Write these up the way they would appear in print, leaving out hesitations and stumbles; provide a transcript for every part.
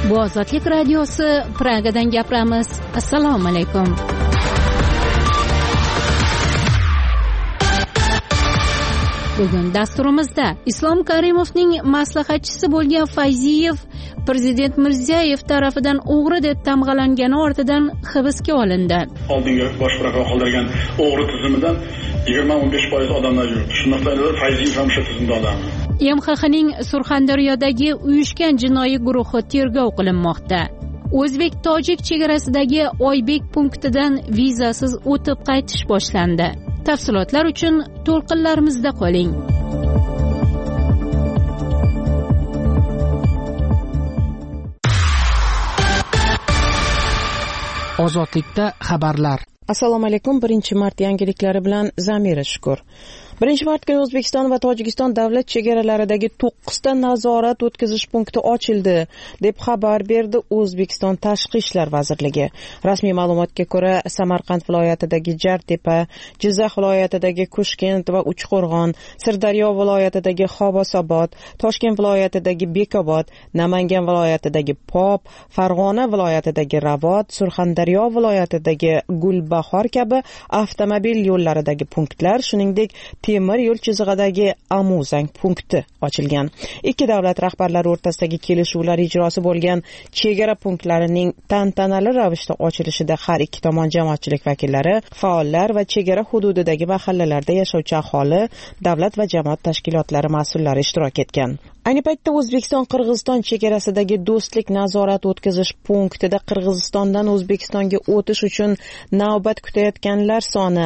Bu Ozodlik radiosi, Pragadan gapiramiz. Assalomu alaykum. Bugun dasturimizda Islom Karimovning maslahatchisi bo'lgan Fayziyev Prezident Mirziyoyev tarafidan o'g'ri deb tamg'alangani ortidan hibsga olindi. Oldingi bosh prokuror qoldirgan o'g'ri tizimidan 20-15% odamlar yuribdi. Shunaqalar Fayziyev ham shu tizimda odam. MXXning Surxondaryodagi uyushgan jinoiy guruhi tergov qilinmoqda. O'zbek-tojik chegarasidagi Oybek punktidan vizasiz o'tib qaytish boshlandi. Tafsilotlar uchun to'lqinlarimizda qoling. Ozodlikda xabarlar. Assalomu alaykum. 1-mart yangiliklari bilan Zamira Shukur. 1-mart kuni O'zbekiston va Tojikiston davlat chegaralaridagi 9 ta nazorat o'tkazish punkti ochildi, deb xabar berdi O'zbekiston Tashqi ishlar vazirligi. Rasmiy ma'lumotga ko'ra, Samarqand viloyatidagi Jartepa, Jizzax viloyatidagi Kushkent va Uchqo'rg'on, Sirdaryo viloyatidagi Xobosobod, Toshkent viloyatidagi Bekobod, Namangan viloyatidagi Pop, Farg'ona viloyatidagi Ravot, Surxondaryo viloyatidagi Gulbahor kabi avtomobil yo'llaridagi punktlar, shuningdek temir yo'l chizig'idagi Amuzang punkti ochilgan. Ikki davlat rahbarlari o'rtasidagi kelishuvlar ijrosi bo'lgan chegara punktlarining tantanali ravishda ochilishida har ikki tomon jamoatchilik vakillari, faollar va chegara hududidagi mahallalarda yashovchi aholi, davlat va jamoat tashkilotlari mas'ullari ishtirok etgan. Ayni paytda O'zbekiston-Qirg'iziston chegarasidagi do'stlik nazorat o'tkazish punktida Qirg'izistondan O'zbekistonga o'tish uchun navbat kutayotganlar soni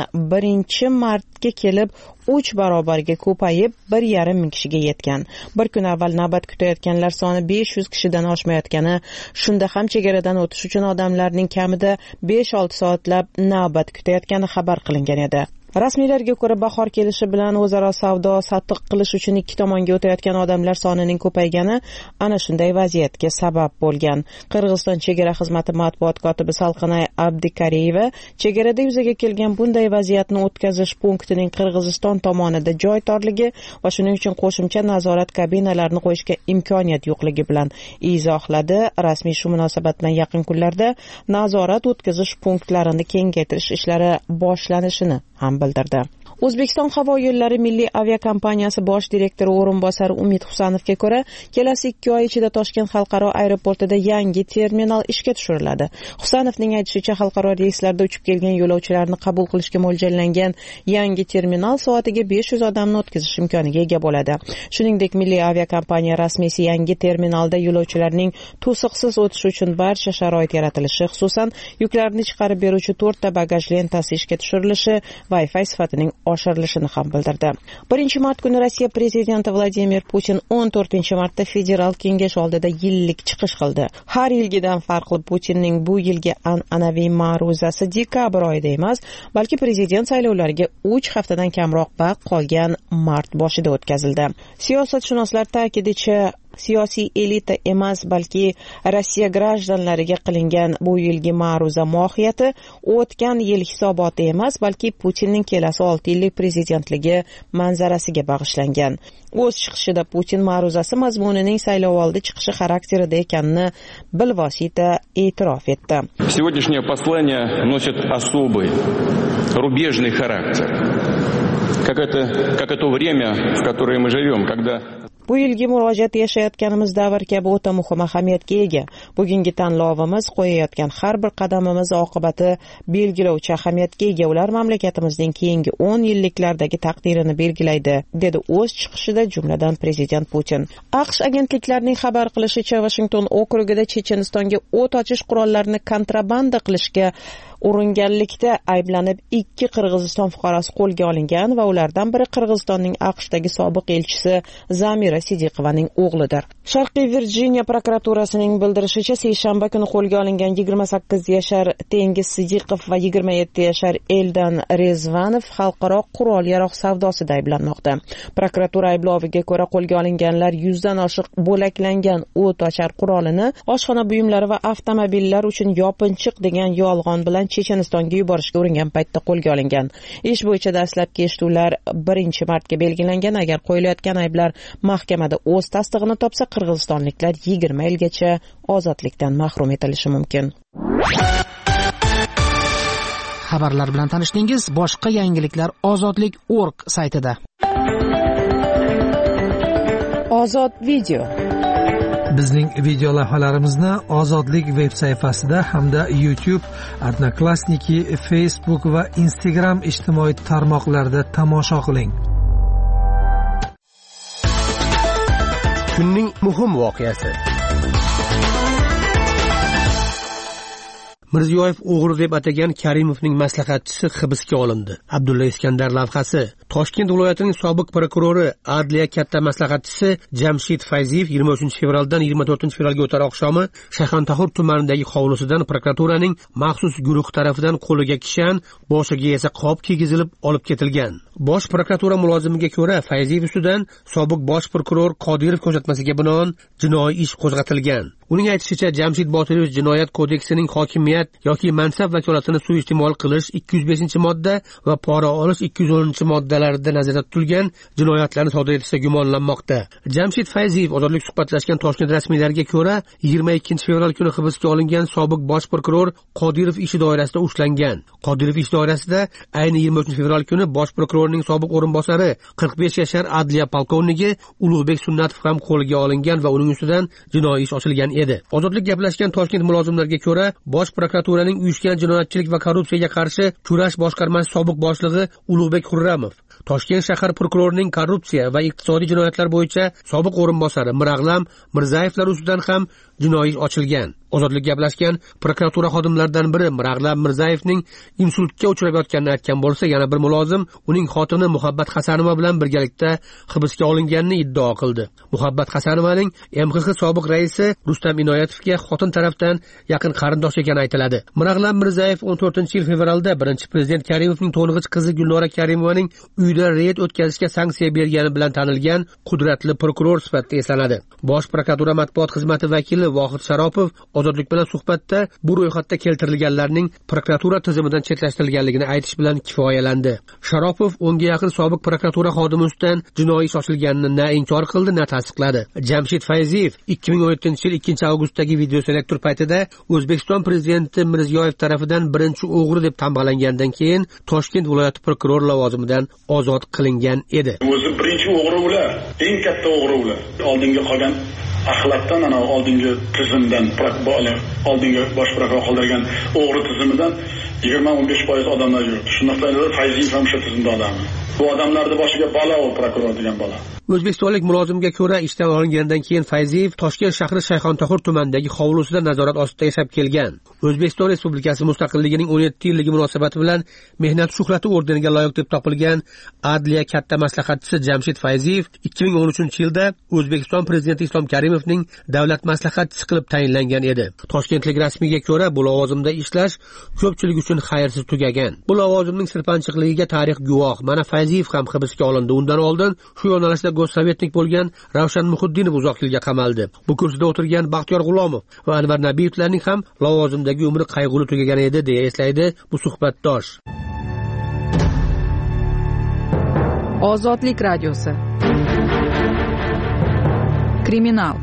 1-martga kelib 3 barobarga ko'payib 1,5 ming kishiga yetgan. Bir kun avval navbat kutayotganlar soni 500 kishidan oshmayotgani, shunda ham chegaradan o'tish uchun odamlarning kamida 5-6 soatlab navbat kutayotgani xabar qilingan edi. Rasmiylarga ko'ra, bahor kelishi bilan o'zaro savdo-sotiq qilish uchun ikki tomonga o'tayotgan odamlar sonining ko'paygani ana shunday vaziyatga sabab bo'lgan. Qirg'iziston chegara xizmati matbuot kotibi Salqinay Abdikariyeva chegarada yuzaga kelgan bunday vaziyatni o'tkazish punktining Qirg'iziston tomonida joy torligi va shuning uchun qo'shimcha nazorat kabinalarini qo'yishga imkoniyat yo'qligi bilan izohladi. Rasmiy shu munosabat bilan yaqin kunlarda nazorat o'tkazish punktlarini kengaytirish ishlari boshlanishini ham bildirdi. O'zbekiston havo yo'llari milliy aviakompaniyasi bosh direktori o'rinbosari Umid Husanovga ko'ra, kelasi 2 oy ichida Toshkent xalqaro aeroportida yangi terminal ishga tushiriladi. Husanovning aytishicha, xalqaro reyslarda uchib kelgan yo'lovchilarni qabul qilishga mo'ljallangan yangi terminal soatiga 500 odamni o'tkazish imkoniga ega bo'ladi. Shuningdek, milliy aviakompaniya rasmiysi yangi terminalda yo'lovchilarning to'siqsiz o'tishi uchun barcha sharoit yaratilishi, xususan yuklarni chiqarib beruvchi 4 ta bagaj lentasi ishga tushirilishi, Wi-Fi sifatining oshirilishini ham bildirdi. 1-mart kuni Rossiya prezidenti Vladimir Putin 14-martda federal kengash oldida yillik chiqish qildi. Har yilgidan farqli Putinning bu yilgi an'anaviy ma'ruzasi dekabr oyida emas, balki prezident saylovlariga 3 haftadan kamroq vaqt qolgan mart boshida o'tkazildi. Siyosatshunoslar ta'kidicha, siyosiy elita emas, balki Rossiya grajdanlariga qilingan bu yilgi ma'ruza mohiyati o'tgan yil hisoboti emas, balki Putinning kelasi 6 yillik prezidentligi manzarasiga bag'ishlangan. O'z chiqishida Putin ma'ruzasi mazmunining saylovoldi chiqishi xarakterida ekanini bilvosita e'tirof etdi. Сегодняшнее послание носит особый, рубежный характер. Как это время, в которое мы живем, когда Bu yilgi murojaat yashayotganimiz davr kabi o'ta muhim ahamiyatga ega. Bugungi tanlovimiz, qo'yayotgan har bir qadamimiz oqibati belgilovchi ahamiyatga ega. Ular mamlakatimizning keyingi 10 yilliklardagi taqdirini belgilaydi, dedi o'z chiqishida jumladan prezident Putin. AQSh agentliklarining xabar qilishicha, Washington okrugida Chechenistonga o't ochish qurollarini kontrabanda qilishga uringanlikda ayblanib 2 Qirg'iziston fuqarosi qo'lga olingan va ulardan biri Qirg'izistonning AQShdagi sobiq elchisi Zamira Sidiqovaning o'g'lidir. Sharqiy Virjiniya prokuraturasining bildirishicha, seshanba kuni qo'lga olingan 28 yashar Tengiz Sidiqov va 27 yashar Eldan Rezvanov xalqaro qurol-yarog' savdosida ayblanmoqda. Prokuratura aybloviga ko'ra, qo'lga olinganlar 100 dan oshiq bo'laklangan o't ochar qurolini oshxona buyumlari va avtomobillar uchun yopinchiq degan yolg'on bilan Chechenistonga yuborishga uringan paytda qo'lga olingan. Ish bo'yicha dastlabki eshituvlar 1-martga belgilangan. Agar qo'yilayotgan ayblar mahkamada o'z tasdig'ini topsa, qirg'izistonliklar 20 yilgacha ozodlikdan mahrum etilishi mumkin. Xabarlar bilan tanishdingiz. Boshqa yangiliklar ozodlik.org saytida. Ozod video. Bizning video lavhalarimizni Ozodlik veb sayfasida hamda YouTube, Odnoklassniki, Facebook va Instagram ijtimoiy tarmoqlarida tomosha qiling. Kunning muhim voqeasi. Mirziyoyev o'g'ri deb atagan Karimovning maslahatchisi hibsga olindi. Abdulla Iskandar lavhasi. Toshkent viloyatining sobiq prokurori, adliya katta maslahatchisi Jamshid Fayziyev 23 fevraldan 24 fevralga o'tar oqshomi Shayxontohur tumanidagi hovlisidan prokuraturaning maxsus guruh tarafidan qo'liga kishan, boshiga esa qop kiygizilib olib ketilgan. Bosh prokuratura mulozimiga ko'ra, Fayziyev ustidan sobiq bosh prokuror Qodirov ko'rsatmasiga binoan jinoiy ish qo'zg'atilgan. Uning aytishicha, Jamshid Botirovich jinoyat kodeksining hokimiyat yoki mansab vakolatini suiiste'mol qilish 205-modda va pora olish 210-moddalarida nazarda tutilgan jinoyatlarni sodir etishda gumonlanmoqda. Jamshid Fayziyev ozodlik suhbatlashgan Toshkent rasmiylariga ko'ra, 22 fevral kuni hibsga olingan sobiq bosh prokuror Qodirov ishi doirasida ushlangan. Qodirov ish doirasida ayni 23 fevral kuni bosh prokurorning sobiq o'rinbosari 45 yashar adliya polkovniki Ulug'bek Sunnatov ham qo'lga olingan va uning ustidan jinoiy ish ochilgan edi. Ozodlik gaplashgan Toshkent mulozimlariga ko'ra, bosh prokuraturaning uyushgan jinoyatchilik va korrupsiyaga qarshi kurash boshqarmasi sobiq boshlig'i Ulug'bek Xurramov, Toshkent shahar prokurorining korrupsiya va iqtisodiy jinoyatlar bo'yicha sobiq o'rinbosari Mirag'lam Mirzayevlar ustidan ham jinoiy ish ochilgan. Ozodlik gaplashgan prokuratura xodimlaridan biri Mirag'lam Mirzayevning insultga uchrab yotganini aytgan bo'lsa, yana bir mulozim uning xotini Muhabbat Hasanova bilan birgalikda hibsga olinganini iddao qildi. Muhabbat Hasanovaning MXX sobiq raisi Rustam Inoyatovga xotin tarafdan yaqin qarindosh ekani aytiladi. Mirag'lam Mirzayev 14-yil fevralda birinchi prezident Karimovning to'ng'ich qizi Gulnora Karimovaning uyida reyd o'tkazishga sanksiya bergani bilan tanilgan qudratli prokuror sifatida eslanadi. Bosh prokuratura matbuot xizmati vakili Vohid Sharopov Ozodlik bilan suhbatda bu ro'yxatda keltirilganlarning prokuratura tizimidan chetlashtirilganligini aytish bilan kifoyalandi. Sharopov unga yaqin sobiq prokuratura xodimi ustidan jinoiy ish ochilganini na inkor qildi, na tasdiqladi. Jamshid Fayziyev 2017-yil 2-avgustdagi videoselektor paytida O'zbekiston prezidenti Mirziyoyev tarafidan birinchi o'g'ri deb tanbalangandan keyin Toshkent viloyati prokuror lavozimidan ozod qilingan edi. O'zi birinchi o'g'ri ular, eng katta o'g'ri ular. Oldinga qolgan axlatdan, ana oldingi tizimdan, oldingi bosh prokuror qoldirgan o'g'ri tizimidan 20-15% odamlar yuribdi. Shunday Fayziyev ham shu tizimda odami. Bu odamlarning boshiga balo u prokuror degan balo. O'zbekistonlik mulozimga ko'ra, ishdan olingandan keyin Fayziyev Toshkent shahri Shayxontohur tumanidagi hovlisida nazorat ostida yashab kelgan. O'zbekiston Respublikasi mustaqilligining 17-yilligi munosabati bilan mehnat shuhrati ordeniga loyiq deb topilgan adliya katta maslahatchisi Jamshid Fayziyev 2013-yilda O'zbekiston prezidenti Islom Karimovning davlat maslahatchisi qilib tayinlangan edi. Toshkentlik rasmiyga ko'ra, bu lavozimda ishlash ko'pchilik uchun xayrsiz tugagan. Bu lavozimning sirpanchiqligiga tarix guvoh. Mana Fayziyev ham hibsga olindi. Undan oldin shu yo'nalishda go'ssovetnik bo'lgan Ravshan Muhiddinov uzoq yilga qamaldi. Bu kursida o'tirgan Baxtiyor G'ulomov va Anvar Nabiyevlarning ham lavozimdagi umri qayg'uli tugagan edi, deya eslaydi bu suhbatdosh. Ozodlik radiosi. Kriminal.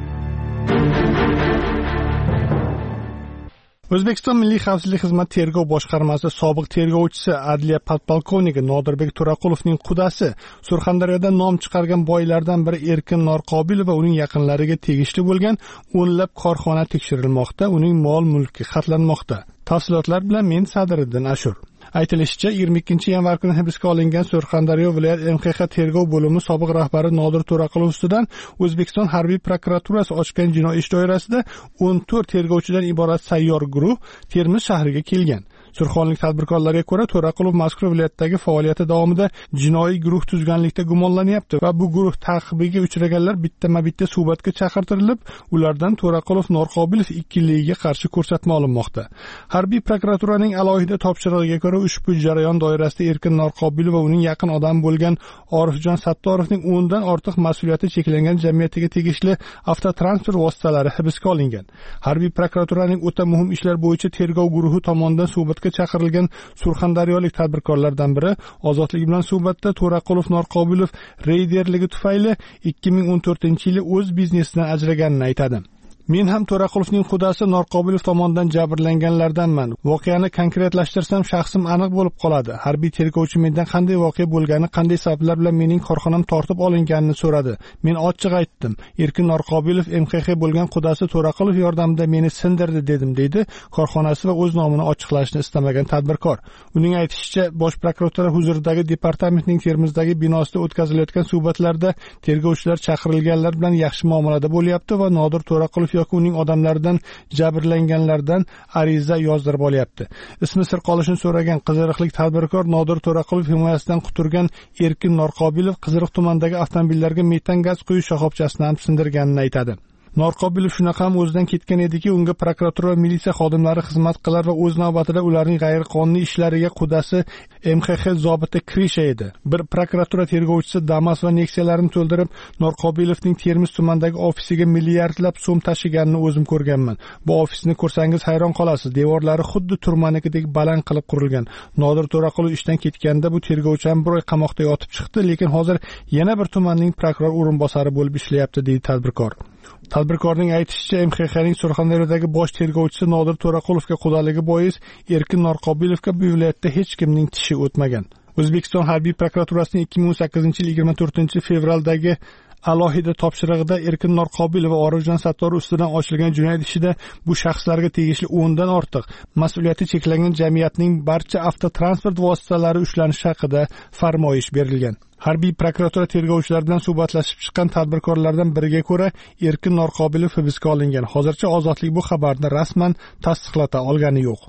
O'zbekiston Milliy xavfsizlik xizmati tergov boshqarmasi sobiq tergovchisi adliya podpolkovniki Nodirbek To'raqulovning qudasi Surxondaryoda nom chiqargan boylardan biri Erkin Norqobilov va uning yaqinlariga tegishli bo'lgan o'nlab korxona tekshirilmoqda, uning mol-mulki xatlanmoqda. Tafsilotlar bilan men Sadiriddin Ashur. Aytilishicha, 22 yanvar kuni hibsga olingan Surxondaryo viloyat MXX tergov bo'limi sobiq rahbari Nodir To'raqulov ustidan O'zbekiston harbiy prokuraturasi ochgan jinoiy ish doirasida 14 tergovchidan iborat sayyor guruh Termiz shahriga kelgan. Surxonlik tadbirkorlarga ko'ra, To'raqulov mazkur viloyatdagi faoliyati davomida jinoiy guruh tuzganlikda gumonlanyapti va bu guruh ta'qibiga uchraganlar bittama-bitta suhbatga chaqirtirilib, ulardan To'raqulov Norqobilov ikkiligiga qarshi ko'rsatma olinmoqda. Harbiy prokuraturaning alohida topshirig'iga ko'ra, ushbu jarayon doirasida Erkin Norqobilov va uning yaqin odami bo'lgan Orifjon Sattorovning 10 dan ortiq mas'uliyati cheklangan jamiyatiga tegishli avtotransport vositalari hibsga olingan. Harbiy prokuraturaning o'ta muhim ishlar bo'yicha tergov guruhi tomonidan suhbat suhbatga chaqirilgan surxondaryolik tadbirkorlardan biri Ozodlik bilan suhbatda To'raqulov Norqobilov reyderligi tufayli 2014-yili o'z biznesidan ajraganini aytadi. Men ham To'raqulovning xudasi Norqobilov tomonidan jabrlanganlardanman. Voqeani konkretlashtirsam, shaxsim aniq bo'lib qoladi. Harbiy tergovchi mendan qanday voqea bo'lgani, qanday sabablar bilan mening korxonam tortib olinganini so'radi. Men ochiq aytdim. Erkin Norqobilov MXX bo'lgan xudasi To'raqulov yordamida meni sindirdi dedim, deydi korxonasi va o'z nomini ochiqlashni istamagan tadbirkor. Uning aytishicha, Bosh prokuratura huzuridagi departamentning Termizdagi binosida o'tkazilayotgan suhbatlarda tergovchilar chaqirilganlar bilan yaxshi muomalada bo'lyapti va Nodir To'raqulov yoki uning odamlaridan jabrlanganlardan ariza yozdirib olyapti. Ismi sir qolishini so'ragan qiziriqlik tadbirkor Nodir To'raqulov himoyasidan quturgan Erkin Norqobilov Qiziriq tumanidagi avtomobillarga metan gaz quyish shoxobchasini ham sindirganini aytadi. Norqobilov shunaqa ham o'zidan ketgan ediki, unga prokuratura va militsiya xodimlari xizmat qilar va o'z navbatida ularning g'ayriqonuniy ishlariga qudasi MXX zobiti Krisha edi. Bir prokuratura tergovchisi Damas va Nexia'larni to'ldirib, Norqobilovning Termiz tumanidagi ofisiga milliardlab so'm tashiganini o'zim ko'rganman. Bu ofisni ko'rsangiz hayron qolasiz. Devorlari xuddi turmanikidek baland qilib qurilgan. Nodir To'raqulov ishdan ketganda bu tergovchi ham bir oy qamoqda yotib chiqdi, lekin hozir yana bir tumanning prokuror o'rinbosari bo'lib ishlayapti, deydi tadbirkor. Tadbirkorning aytishicha, MXXning Surxondaryodagi bosh tergovchisi Nodir To'raqulovga qudaligi bois Erkin Norqobilovga bu viloyatda hech kimning tishi o'tmagan. O'zbekiston harbiy prokuraturasining 2018-yil 24-fevraldagi alohida topshirig'ida Erkin Norqobilov va Orifjon Sattorov ustidan ochilgan jinoyat ishida bu shaxslarga tegishli 10 dan ortiq mas'uliyati cheklangan jamiyatning barcha avtotransport vositalari ushlanishi haqida farmoyish berilgan. Harbiy prokuratura tergovchilaridan suhbatlashib chiqqan tadbirkorlardan biriga ko'ra, Erkin Norqobilov hibsga olingan. Hozircha Ozodlik bu xabarni rasman tasdiqlata olgani yo'q.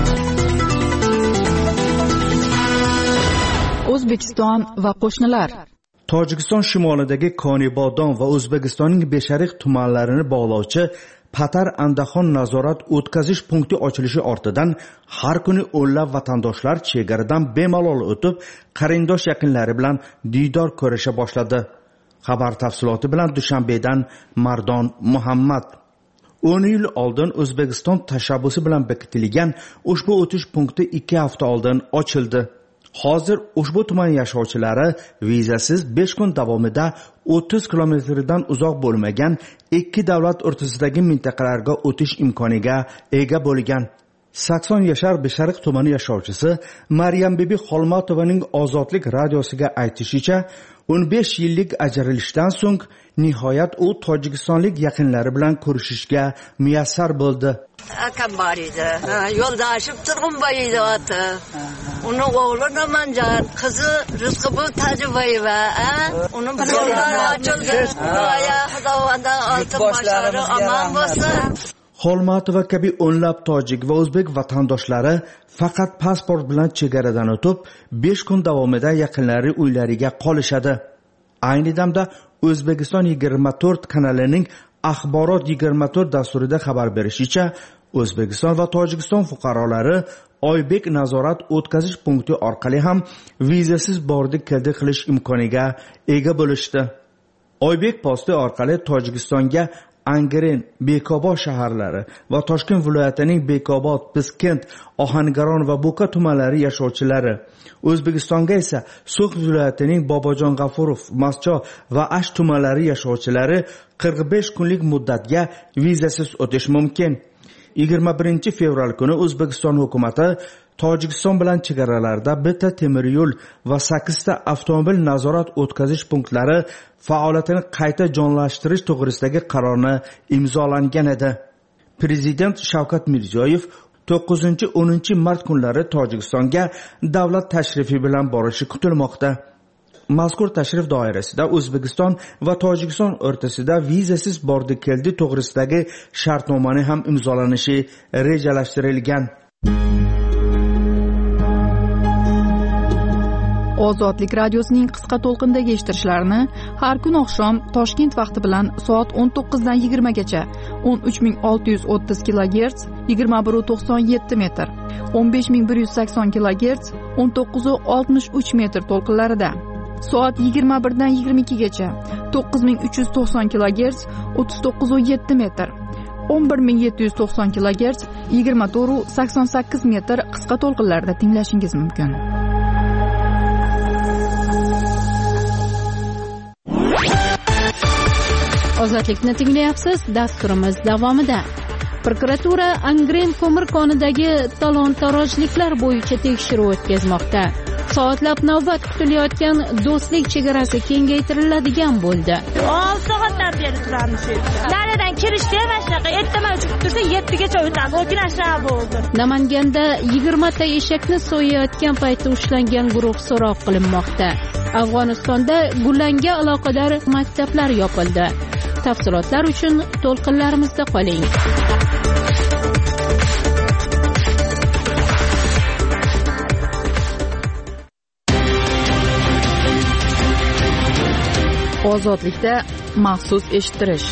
O'zbekiston va qo'shnilar. Tojikiston shimolidagi Konibodon va O'zbekistonning Beshariq tumanlarini bog'lovchi Patar-Andaxon nazorat o'tkazish punkti ochilishi ortidan har kuni o'nlab vatandoshlar chegaradan bemalol o'tib, qarindosh yaqinlari bilan diydor ko'risha boshladi. Xabar tafsiloti bilan Dushanbedan Mardon Muhammad. 10 yil oldin O'zbekiston tashabbusi bilan bekitilgan ushbu o'tish punkti 2 hafta oldin ochildi. Hozir ushbu tuman yashovchilari vizasiz 5 kun davomida 30 kilometrdan uzoq bo'lmagan 2 davlat o'rtasidagi mintaqalarga o'tish imkoniga ega bo'lgan. 80 yashar Beshariq tumani yashovchisi Maryam Bibi Xolmatovaning Ozodlik radiosiga aytishicha, 15 yillik ajralishdan so'ng nihoyat u tojikistonlik yaqinlari bilan ko'rishishga muyassar bo'ldi. Akam bor edi. Yo'ldashib Turg'unboy edi oti. Uni o'g'li Namanjan, qizi Rizqibul Tajiboyeva. Uni yo'llari ochildi. Xudoya Xudovanda oltin boshlari omon bo'lsin. Xolmatova kabi o'nlab tojik va o'zbek vatandoshlari faqat pasport bilan chegaradan o'tib, 5 kun davomida yaqinlari uylariga qolishadi. Ayni damda O'zbekiston 24 kanalining Axborot 24 dasturida xabar berishicha, O'zbekiston va Tojikiston fuqarolari Oybek nazorat o'tkazish punkti orqali ham vizasiz bordi-keldi qilish imkoniga ega bo'lishdi. Oybek posti orqali Tojikistonga Angren, Bekobod shaharlari va Toshkent viloyatining Bekobod, Piskent, Ohangaron va Bo'ka tumanlari yashovchilari, O'zbekistonga esa So'x viloyatining Bobojon G'afurov, Mascho va Ash tumanlari yashovchilari 45 kunlik muddatga vizasiz o'tish mumkin. 21 fevral kuni O'zbekiston hukumatı Tojikiston bilan chegaralarda bitta temir yo'l va 8 ta avtomobil nazorat o'tkazish punktlari faoliyatini qayta jonlashtirish to'g'risidagi qarorni imzolangan edi. Prezident Shavkat Mirziyoyev 9-10 mart kunlari Tojikistonga davlat tashrifi bilan borishi kutilmoqda. Mazkur tashrif doirasida O'zbekiston va Tojikiston o'rtasida vizasiz bordi-keldi to'g'risidagi shartnomani ham imzolanishi rejalashtirilgan. Ozodlik radiosining qisqa to'lqindagi eshittirishlarini har kun oqshom Toshkent vaqti bilan soat 19 dan 20 gacha 13630 kHz 2197 metr, 15180 kHz 1963 metr to'lqinlarida, soat 21 dan 22 gacha 9390 kHz 3907 metr, 11790 kHz 24,88 metr qisqa to'lqinlarda tinglashingiz mumkin. Ozodlikni tinglayapsiz. Dasturimiz davomida prokuratura Angren ko'mir konidagi talon-tarojliklar bo'yicha tekshiruv o'tkazmoqda. Soatlab navbat kutilayotgan do'stlik chegarasi kengaytiriladigan bo'ldi. 6 soatdan beri turamiz shu yerda. Naridan kirishda mana shunaqa ertaman uchib tursa 7 gacha o'tamiz. O'kinashlar bo'ldi. Namanganda 20 ta eshakni so'yayotgan paytda ushlangan guruh so'roq qilinmoqda. Afg'onistonda Gulanga aloqador maktablar yopildi. Tafsilotlar uchun to'lqinlarimizda qoling. Ozodlikda maxsus eshittirish.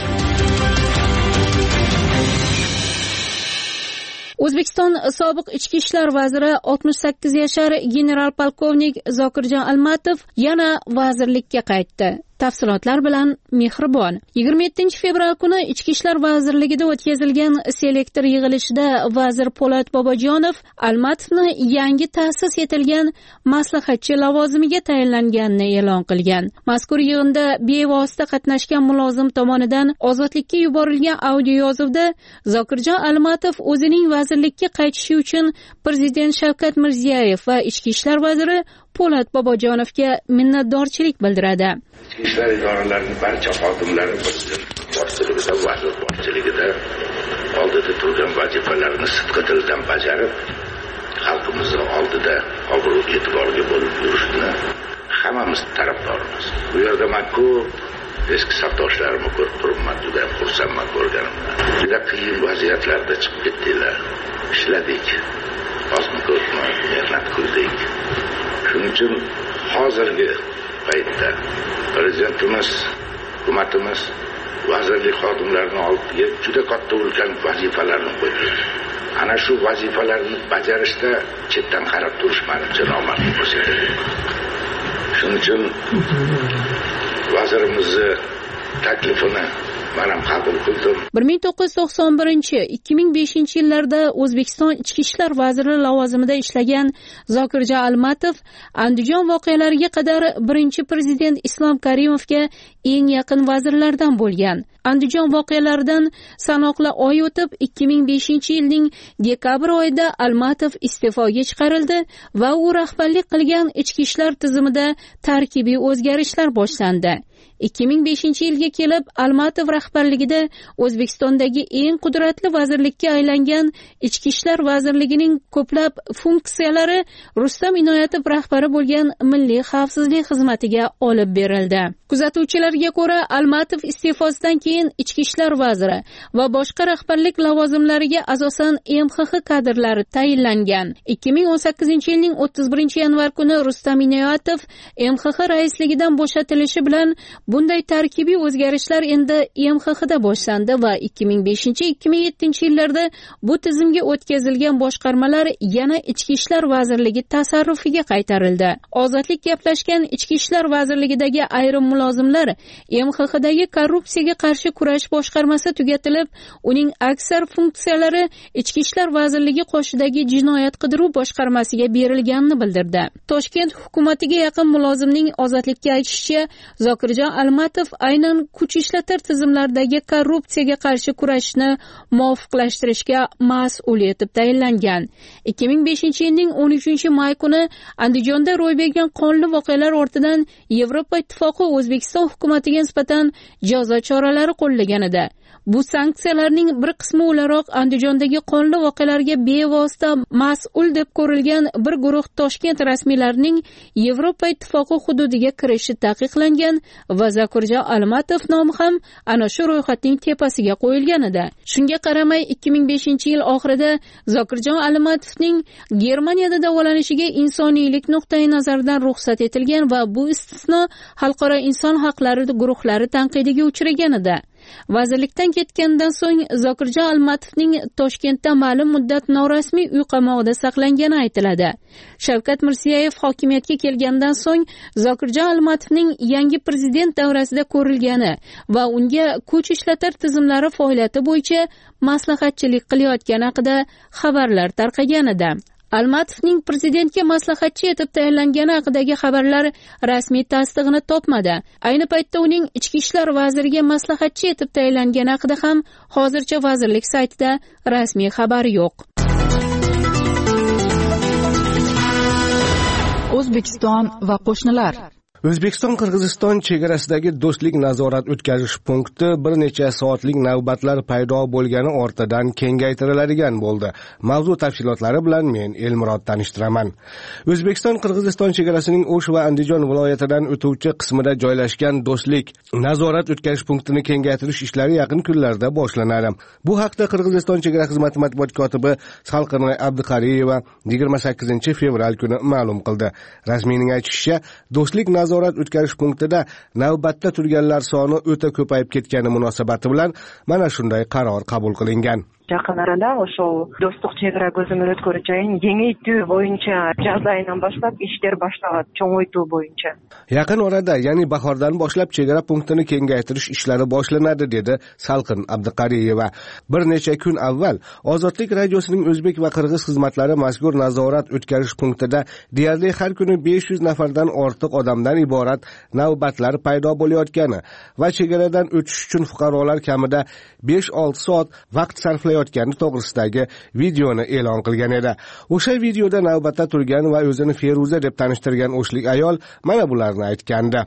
O'zbekiston sobiq ichki ishlar vaziri 68 yashar general polkovnik Zokirjon Almatov yana vazirlikka qaytdi. Tafsilotlar bilan Mehribon. 27-fevral kuni Ichki ishlar vazirligida o'tkazilgan selektor yig'ilishida vazir Po'lat Bobojonov Almatovni yangi ta'sis etilgan maslahatchi lavozimiga tayinlanganini e'lon qilgan. Mazkur yig'inda bevosita qatnashgan mulozim tomonidan ozodlikka yuborilgan audio yozuvda Zokirjon Almatov o'zining vazirlikka qaytishi uchun Prezident Shavkat Mirziyoyev va Ichki ishlar vaziri Po'lat Bobojonovga minnatdorchilik bildiradi. Ichki ishlar idoralarining barcha xodimlari boshchiligida, vazir boshchiligida oldida turgan vazifalarini sidqidildan bajarib, xalqimizning oldida obro' e'tiborga bo'lib yurishni hammamiz tarafdorimiz. Bu yerda men ko'p eski safdoshlarimni ko'rib turibman, juda xursandman ko'rganimdan. Juda qiyin vaziyatlarda chiqib ketdilar. Ishladik, ozmi ko'pmi mehnat qildik. Shuning uchun hozirgi paytda prezidentimiz, hukumatimiz vazirlik xodimlarini oldiga juda katta ulkan vazifalarni qo'ydi. Ana shu vazifalarni bajarishda chetdan qarab turish menimcha nomardlik ko'rsatadi. Shuning uchun vazirimizni taklifini men ham qabul qildim. 1991-2005 yillarda O'zbekiston ichki ishlar vaziri lavozimida ishlagan Zokirjon Almatov Andijon voqealariga qadar birinchi prezident Islom Karimovga eng yaqin vazirlardan bo'lgan. Andijon voqealaridan sanoqli oy o'tib 2005 yilning dekabr oyida Almatov iste'foga chiqarildi va u rahbarlik qilgan ichki ishlar tizimida tarkibiy o'zgarishlar boshlandi. 2005 yilga kelib Almatov rahbarligida O'zbekistondagi eng qudratli vazirlikka aylangan Ichki ishlar vazirligining ko'plab funksiyalari Rustam Inoyatov rahbari bo'lgan Milliy xavfsizlik xizmatiga olib berildi. Kuzatuvchilarga ko'ra, Almatov iste'fosidan keyin Ichki ishlar vaziri va boshqa rahbarlik lavozimlariga asosan MXX kadrlari tayinlangan. 2018-yilning 31-yanvar kuni Rustam Inoyatov MXX raisligidan bo'shatilishi bilan bunday tarkibiy o'zgarishlar endi MXXda boshlandi va 2005-2007 yillarda bu tizimga o'tkazilgan boshqarmalar yana Ichki ishlar vazirligi tasarrufiga qaytarildi. Ozodlik gaplashgan Ichki ishlar vazirligidagi ayrim mulozimlar MXXdagi korrupsiyaga qarshi kurash boshqarmasi tugatilib, uning aksar funksiyalari Ichki ishlar vazirligi qoshidagi jinoyat qidiruv boshqarmasiga berilganini bildirdi. Toshkent hukumatiga yaqin mulozimning ozodlikka aytishicha, Zokirjon Almatov aynan kuch ishlatar tizimlardagi korrupsiyaga qarshi kurashni muvofiqlashtirishga mas'ul etib tayinlangan. 2005-yilning 13-may kuni Andijonda ro'y bergan qonli voqealar ortidan Yevropa Ittifoqi O'zbekiston hukumatiga nisbatan jazo choralari qo'llaganida, bu sanksiyalarning bir qismi o'laroq Andijondagi qonli voqealarga bevosita mas'ul deb ko'rilgan bir guruh Toshkent rasmiylarining Yevropa Ittifoqi hududiga kirishi taqiqlangan va Zokirjon Almatov nomi ham ana shu ro'yxatning tepasiga qo'yilgan edi. Shunga qaramay 2005-yil oxirida Zokirjon Almatovning Germaniyada davolanishiga insoniylik nuqtai nazaridan ruxsat etilgan va bu istisno xalqaro inson haqlari guruhlari tanqidiga uchragan edi. Vazirlikdan ketgandan so'ng Zokirjon Almatovning Toshkentda ma'lum muddat norasmiy uy qamog'ida saqlangani aytiladi. Shavkat Mirziyoyev hokimiyatga kelgandan so'ng Zokirjon Almatovning yangi prezident davrasida ko'rilgani va unga kuch ishlatar tizimlari faoliyati bo'yicha maslahatchilik qilayotgani haqida xabarlar tarqagan edi. Almatovning prezidentga maslahatchi etib tayinlangani haqidagi xabarlar rasmiy tasdig'ini topmadi. Ayni paytda uning ichki ishlar vaziriga maslahatchi etib tayinlangani haqida ham hozircha vazirlik saytida rasmiy xabar yo'q. O'zbekiston va qo'shnilar. O'zbekiston-Qirg'iziston chegarasidagi do'stlik nazorat o'tkazish punkti bir necha soatlik navbatlar paydo bo'lgani ortidan kengaytiriladigan bo'ldi. Mavzu tafsilotlari bilan men Elmurod tanishtiraman. O'zbekiston-Qirg'iziston chegarasining O'sh va Andijon viloyatidan o'tuvchi qismida joylashgan do'stlik nazorat o'tkazish punktini kengaytirish ishlari yaqin kunlarda boshlanadi. Bu haqda Qirg'iziston chegara xizmati matbuot kotibi Salqinay Abduqariyeva 28 fevral kuni ma'lum qildi. Rasmiyning aytishicha, do'stlik nazorat o'tkazish punktida navbatda turganlar soni o'ta ko'payib ketgani munosabati bilan mana shunday qaror qabul qilingan. Yaqin arada o'sha do'stlik chegara ko'zini ko'richayin kengaytirish bo'yicha jaz oyidan boshlab ishlar boshlanadi, cho'ng'aytirish bo'yicha. Yaqin orada, ya'ni bahordan boshlab chegara punktini kengaytirish ishlari boshlanadi, dedi Salqin Abduqariyeva. Bir necha kun avval Ozodlik radiosining o'zbek va qirg'iz xizmatlari mazkur nazorat o'tkazish punktida deyarli har kuni 500 nafardan ortiq odamdan iborat navbatlar paydo bo'layotgani va chegaradan o'tish uchun fuqarolar kamida 5-6 soat vaqt sarflayotgani to'g'risidagi videoni e'lon qilgan edi. O'sha videoda navbatda turgan va o'zini Feruza deb tanishtirgan o'shlik ayol mana bularni aytgandi.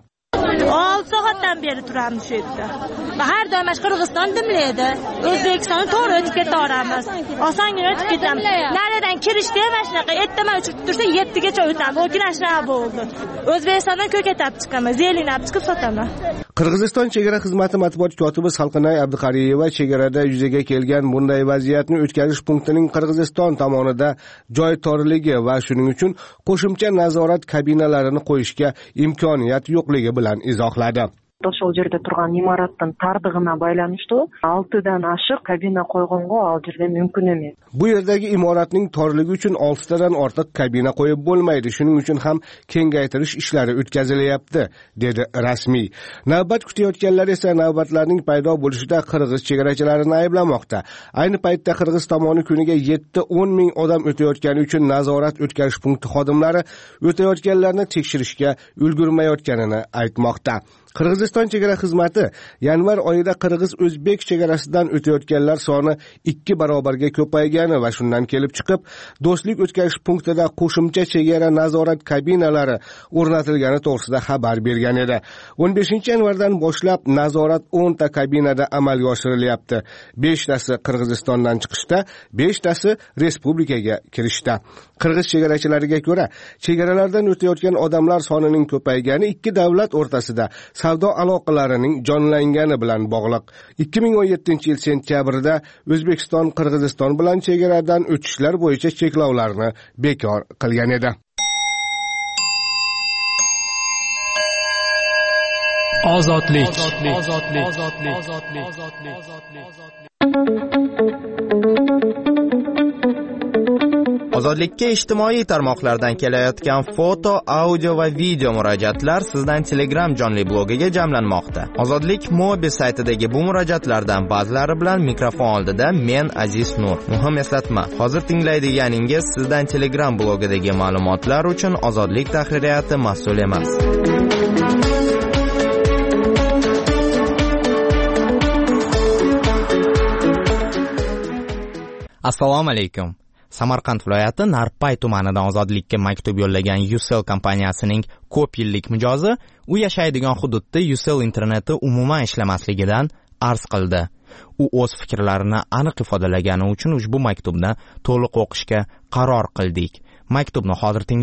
6 soatdan beri turamiz shu yerda. Har doim Qirg'iziston dimlaydi. O'zbekistonni to'g'ri o'tib ketaveramiz. Osongina o'tib ketamiz. Naridan kirishda mana shunaqa ertaman uchib tursa 7 gacha o'tamiz. O'kin ashra bo'ldi. O'zbekistondan ko'katib chiqamiz, zelinab chiqib sotaman. Qirg'iziston chegara xizmati matbuot kotibi Salqinay Abduqariyeva chegarada yuzaga kelgan bunday vaziyatni o'tkazish punktining Qirg'iziston tomonida joy torligi va shuning uchun qo'shimcha nazorat kabinalarini qo'yishga imkoniyat yo'qligi bilan izohladi. O'sha yerda turgan imoratdan tardig'ina baylanishdi. 6 dan oshiq kabina qo'yganga u yerda mumkin emas. Bu yerdagi imoratning torligi uchun 6 tadan ortiq kabina qo'yib bo'lmaydi. Shuning uchun ham kengaytirish ishlari o'tkazilyapti, dedi rasmiy. Navbat kutayotganlar esa navbatlarning paydo bo'lishida qirg'iz chegarachilarini ayblamoqda. Ayni paytda qirg'iz tomoni kuniga 7-10 ming odam o'tayotgani uchun nazorat o'tkazish punkti xodimlari o'tayotganlarni tekshirishga ulgurmayotganini aytmoqda. Qirg'iziston chegara xizmati yanvar oyida qirg'iz-o'zbek chegarasidan o'tayotganlar soni 2 barobarga ko'paygani va shundan kelib chiqib, do'stlik o'tkazish punktida qo'shimcha chegara nazorat kabinalari o'rnatilgani to'g'risida xabar bergan edi. 15-yanvardan boshlab nazorat 10 ta kabinada amalga oshirilyapti. 5 tasi Qirg'izistondan chiqishda, 5 tasi respublikaga kirishda. Qirg'iz chegarachilariga ko'ra, chegaralardan o'tayotgan odamlar sonining ko'paygani ikki davlat o'rtasida savdo aloqalarining jonlangani bilan bog'liq. 2017-yil sentyabrda O'zbekiston Qirg'iziston bilan chegaradan o'tishlar bo'yicha cheklovlarni bekor qilgan edi. Ozodlik. Ozodlikka ijtimoiy tarmoqlardan kelayotgan foto, audio va video murojaatlar sizdan Telegram jonli blogiga jamlanmoqda. Ozodlik Mobi saytidagi bu murojaatlardan ba'zilari bilan mikrofon oldida men Aziz Nur. Muhim eslatma, hozir tinglaydiganingiz sizdan Telegram blogidagi ma'lumotlar uchun Ozodlik tahririyati mas'ul emas. Assalomu alaykum. Samarqand viloyati Narpay tumanidan Ozodlikka maktub yo'llagan Ucell kompaniyasining ko'p yillik mijozi u yashaydigan hududda Ucell interneti umuman ishlamasligidan arz qildi. U o'z fikrlarini aniq ifodalagani uchun ushbu maktubni to'liq o'qishga qaror qildik. Maktubni hozir tinglang.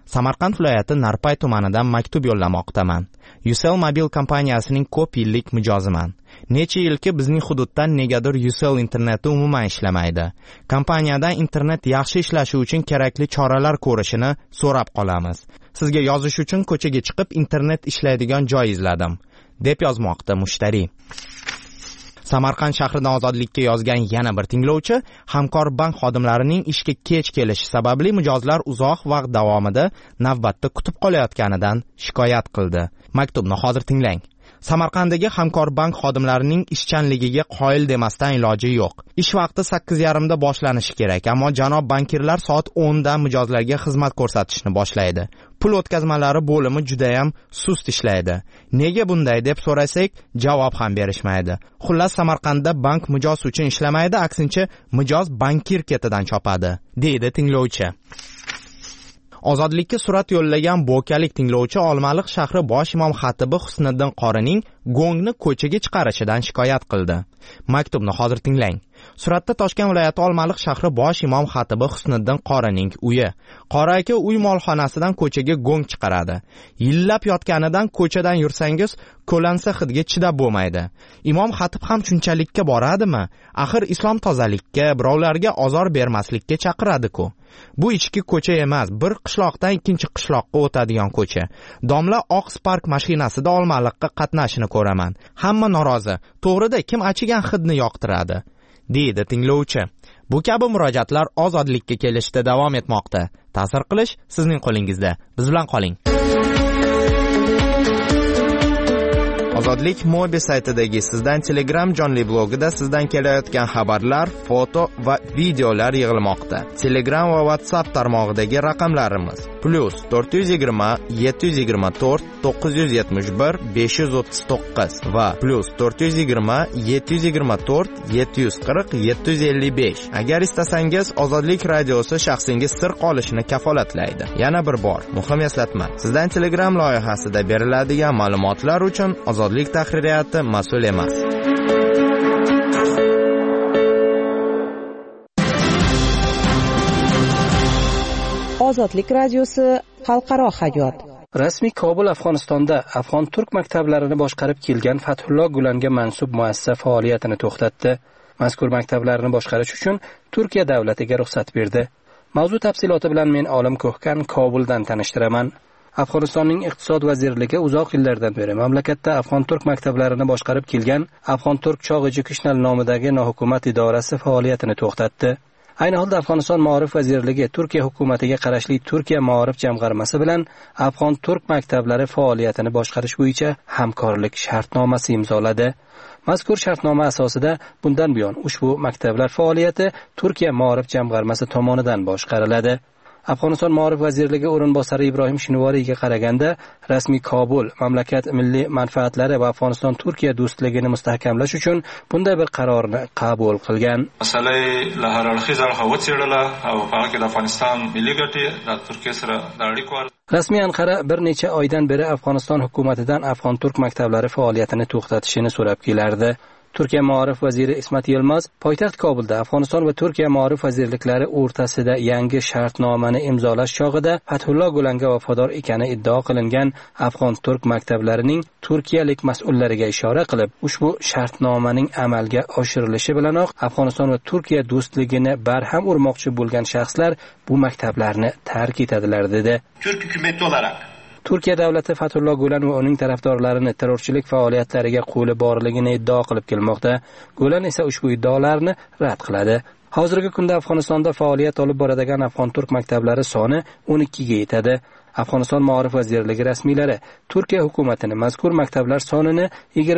Samarqand viloyati Narpay tumanidan maktub yo'llamoqdaman. Ucell mobil kompaniyasining ko'p yillik mijoziman. Necha yilki bizning hududdan negadir Ucell interneti umuman ishlamaydi. Kompaniyadan internet yaxshi ishlashi uchun kerakli choralar ko'rishini so'rab qolamiz. Sizga yozish uchun ko'chaga chiqib internet ishlaydigan joy izladim, deb yozmoqda mushtari. Samarqand shahridan ozodlikka yozgan yana bir tinglovchi hamkor bank xodimlarining ishga kech kelishi sababli mijozlar uzoq vaqt davomida navbatda kutib qolayotganidan shikoyat qildi. Maktubni hozir tinglang. Samarqanddagi hamkor bank xodimlarining ishchanligiga qoyil demasdan iloji yo'q. Ish vaqti 8:30 da boshlanishi kerak, ammo janob bankirlar soat 10 da mijozlarga xizmat ko'rsatishni boshlaydi. Pul o'tkazmalari bo'limi juda ham sust ishlaydi. Nega bunday deb so'rasak, javob ham berishmaydi. Xullas, Samarqandda bank mijoz uchun ishlamaydi, aksincha mijoz bankir ketidan chopadi, deydi tinglovchi. Ozodlikka surat yo'llagan bo'kalik tinglovchi Olmaliq shahri bosh imom xatibi Husniddin qorining gongni ko'chaga chiqarishidan shikoyat qildi. Maktubni hozir tinglang. Suratda Toshkent viloyati Olmaliq shahri bosh imom xatibi Husniddin qorining uyi. Qori aka uy molxonasidan ko'chaga gong chiqaradi. Yillab yotganidan ko'chadan yursangiz, ko'lansa hidga chidab bo'lmaydi. Imom xatib ham shunchalikka boradimi? Axir islom tozalikka, birovlarga ozor bermaslikka chaqiradi-ku. Bu ichki ko'cha emas, bir qishloqdan ikkinchi qishloqqa o'tadigan ko'cha. Domla oq Spark mashinasida Olmaliqqa qatnashini ko'raman. Hamma norozi. To'g'rida kim achigan hidni yoqtiradi, deydi tinglovchi. Bu kabi murojaatlar ozodlikka kelishda davom etmoqda. Ta'sir qilish sizning qo'lingizda. Biz bilan qoling. Ozodlik Mobi saytidagi sizdan Telegram jonli blogida sizdan kelayotgan xabarlar, foto va videolar yig'ilmoqda. Telegram va WhatsApp tarmog'idagi raqamlarimiz +420 724 971 539 va +420 724 740 755. Agar istasangiz, Ozodlik radiosi shaxsingiz sir qolishini kafolatlaydi. Yana bir bor, muhim eslatma. Sizdan Telegram loyihasida beriladigan ma'lumotlar uchun Ozodlik tahririyati mas'ul emas. Ozodlik radiosi xalqaro hayot. Rasmiy Kobul Afg'onistonda afg'on-turk maktablarini boshqarib kelgan Fathullo Gulanga mansub muassasa faoliyatini to'xtatdi. Mazkur maktablarni boshqarish uchun Turkiya davlatiga ruxsat berdi. Mavzu tafsiloti bilan men Olim Ko'hkan Kobuldan tanishtiraman. Afg'onistonning iqtisod vazirligi uzoq yillardan beri mamlakatda afg'on-turk maktablarini boshqarib kelgan Afg'on-turk Chog' Educational nomidagi nohukumat idorasi faoliyatini to'xtatdi. Ayni holda Afg'oniston Ma'rif vazirligi Turkiya hukumatiga qarashli Turkiya Ma'rif jamg'armasi bilan afg'on-turk maktablari faoliyatini boshqarish bo'yicha hamkorlik shartnomasi imzoladi. Mazkur shartnoma asosida bundan buyon ushbu maktablar faoliyati Turkiya Ma'rif jamg'armasi tomonidan boshqariladi. Afg'oniston Ma'rif vazirligi o'rinbosari Ibrohim Shinovariyga qaraganda, rasmiy Kobul mamlakat milliy manfaatlari va Afg'oniston Turkiya do'stligini mustahkamlash uchun bunday bir qarorni qabul qilgan. Masalai laharalxiz al-Hawat sirala va faqat Afg'oniston milliy gati da Turkiya sira dariqor. Rasmiy Anqara bir necha oydan beri Afg'oniston hukumatidan afg'on-turk maktablari faoliyatini to'xtatishini so'rab kelardi. Turkiya Ma'rif vaziri Ismat Yilmaz poytaxt Kobulda Afg'oniston va Turkiya Ma'rif vazirliklari o'rtasida yangi shartnomani imzolash chog'ida Fathullo Gulanga vafodor ekani iddao qilingan afg'on-turk maktablarining turkiyalik mas'ullariga ishora qilib, ushbu shartnomaning amalga oshirilishi bilanoq Afg'oniston va Turkiya do'stligini barham urmoqchi bo'lgan shaxslar bu maktablarni tark etadilar dedi. Turk hukumati olarak Turkiya davlati Fathullo Gulen va uning tarafdorlarini terrorchilik faoliyatlariga qo'li borligini iddao qilib kelmoqda. Gulen esa ushbu iddaolarni rad qiladi. Hozirgi kunda Afg'onistonda faoliyat olib boradigan afg'on-turk maktablari soni 12 ga yetadi. Afg'oniston Ma'rif vazirligi rasmiylari Turkiya hukumatini mazkur maktablar sonini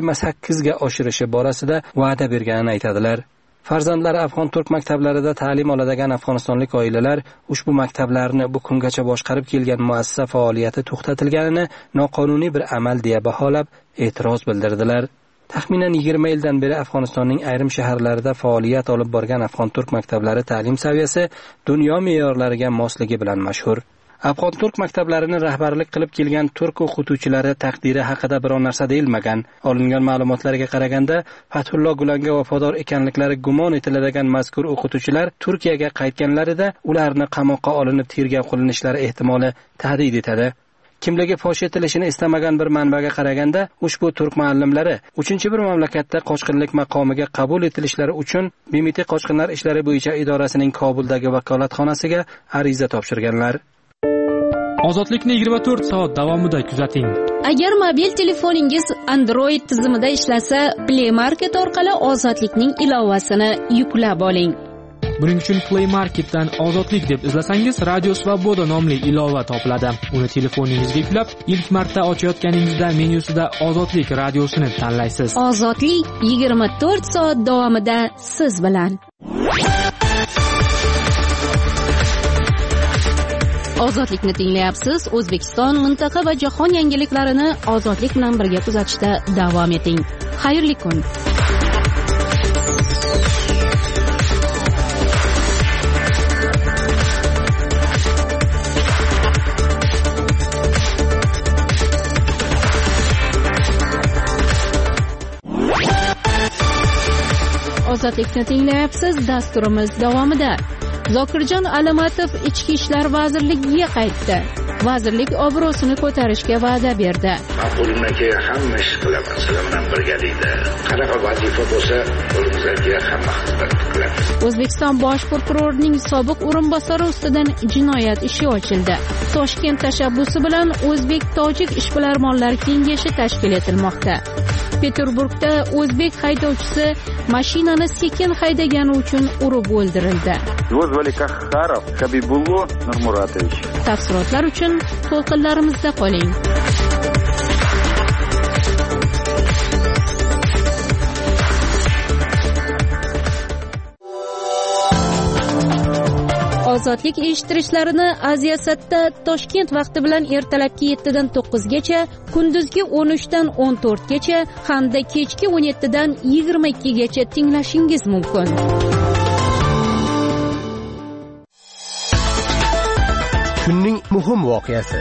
28 ga oshirishi borasida va'da berganini aytadilar. Farzandlari afg'on-turk maktablarida ta'lim oladigan afg'onistonlik oilalar ushbu maktablarni bu kungacha boshqarib kelgan muassasa faoliyati to'xtatilganini noqonuniy bir amal deya baholab e'tiroz bildirdilar. Taxminan 20 yildan beri Afg'onistonning ayrim shaharlarida faoliyat olib borgan afg'on-turk maktablari ta'lim saviyasi dunyo me'yorlariga mosligi bilan mashhur. Afg'on turk maktablarini rahbarlik qilib kelgan turk o'qituvchilari taqdiri haqida biror narsa deyilmagan. Olingan ma'lumotlarga qaraganda, Fathullo Gulanga vafodor ekanliklari gumon etiladigan mazkur o'qituvchilar Turkiyaga qaytganlarida ularni qamoqqa olinib tergov qilinishlari ehtimoli tahdid etadi. Kimligi fosh etilishini istamagan bir manbaga qaraganda, ushbu turk muallimlari 3-bir mamlakatda qochqinlik maqomiga qabul etilishlari uchun BMT qochqinlar ishlari bo'yicha idorasining Kobuldagi vakolatxonasiga ariza topshirganlar. Ozodlikni 24 soat davomida kuzating. Agar mobil telefoningiz Android tizimida ishlasa, Play Market orqali Ozodlikning ilovasini yuklab oling. Buning uchun Play Marketdan Ozodlik deb izlasangiz, Radio Svoboda nomli ilova topiladi. Uni telefoningizga yuklab, ilk marta ochayotganingizda menyusida Ozodlik radiosini tanlaysiz. Ozodlik 24 soat davomida siz bilan. Ozodlikni tinglayapsiz. O'zbekiston, mintaqa va jahon yangiliklarini Ozodlik bilan birga kuzatishda davom eting. Xayrli kun. Ozodlikni tinglayapsiz. Dasturimiz davomida Zokirjon Alimatov Ichki ishlar vazirligiga qaytdi. Vazirlik obro'sini ko'tarishga va'da berdi. Qo'limdagi hamma ish qilaman, sizlar bilan birgalikda. Qanaqa vazifa bo'lsa, qo'limizga hamma xizmat qilamiz. O'zbekiston bosh prokurorining sobiq o'rinbosari ustidan jinoyat ishi ochildi. Toshkent tashabbusi bilan O'zbek-Tojik ishbilarmonlar kengashi tashkil etilmoqda. Peterburgda o'zbek haydovchisi mashinani sekin haydagani uchun urib o'ldirildi. Tafsilotlar uchun to'lqinlarimizda qoling. Ozodlik eshittirishlarini Aziyasatda Toshkent vaqti bilan ertalabki 7 dan 9 gacha, kunduzgi 13 dan 14 gacha hamda kechki 17 dan 22 gacha tinglashingiz mumkin. Kunning muhim voqeasi.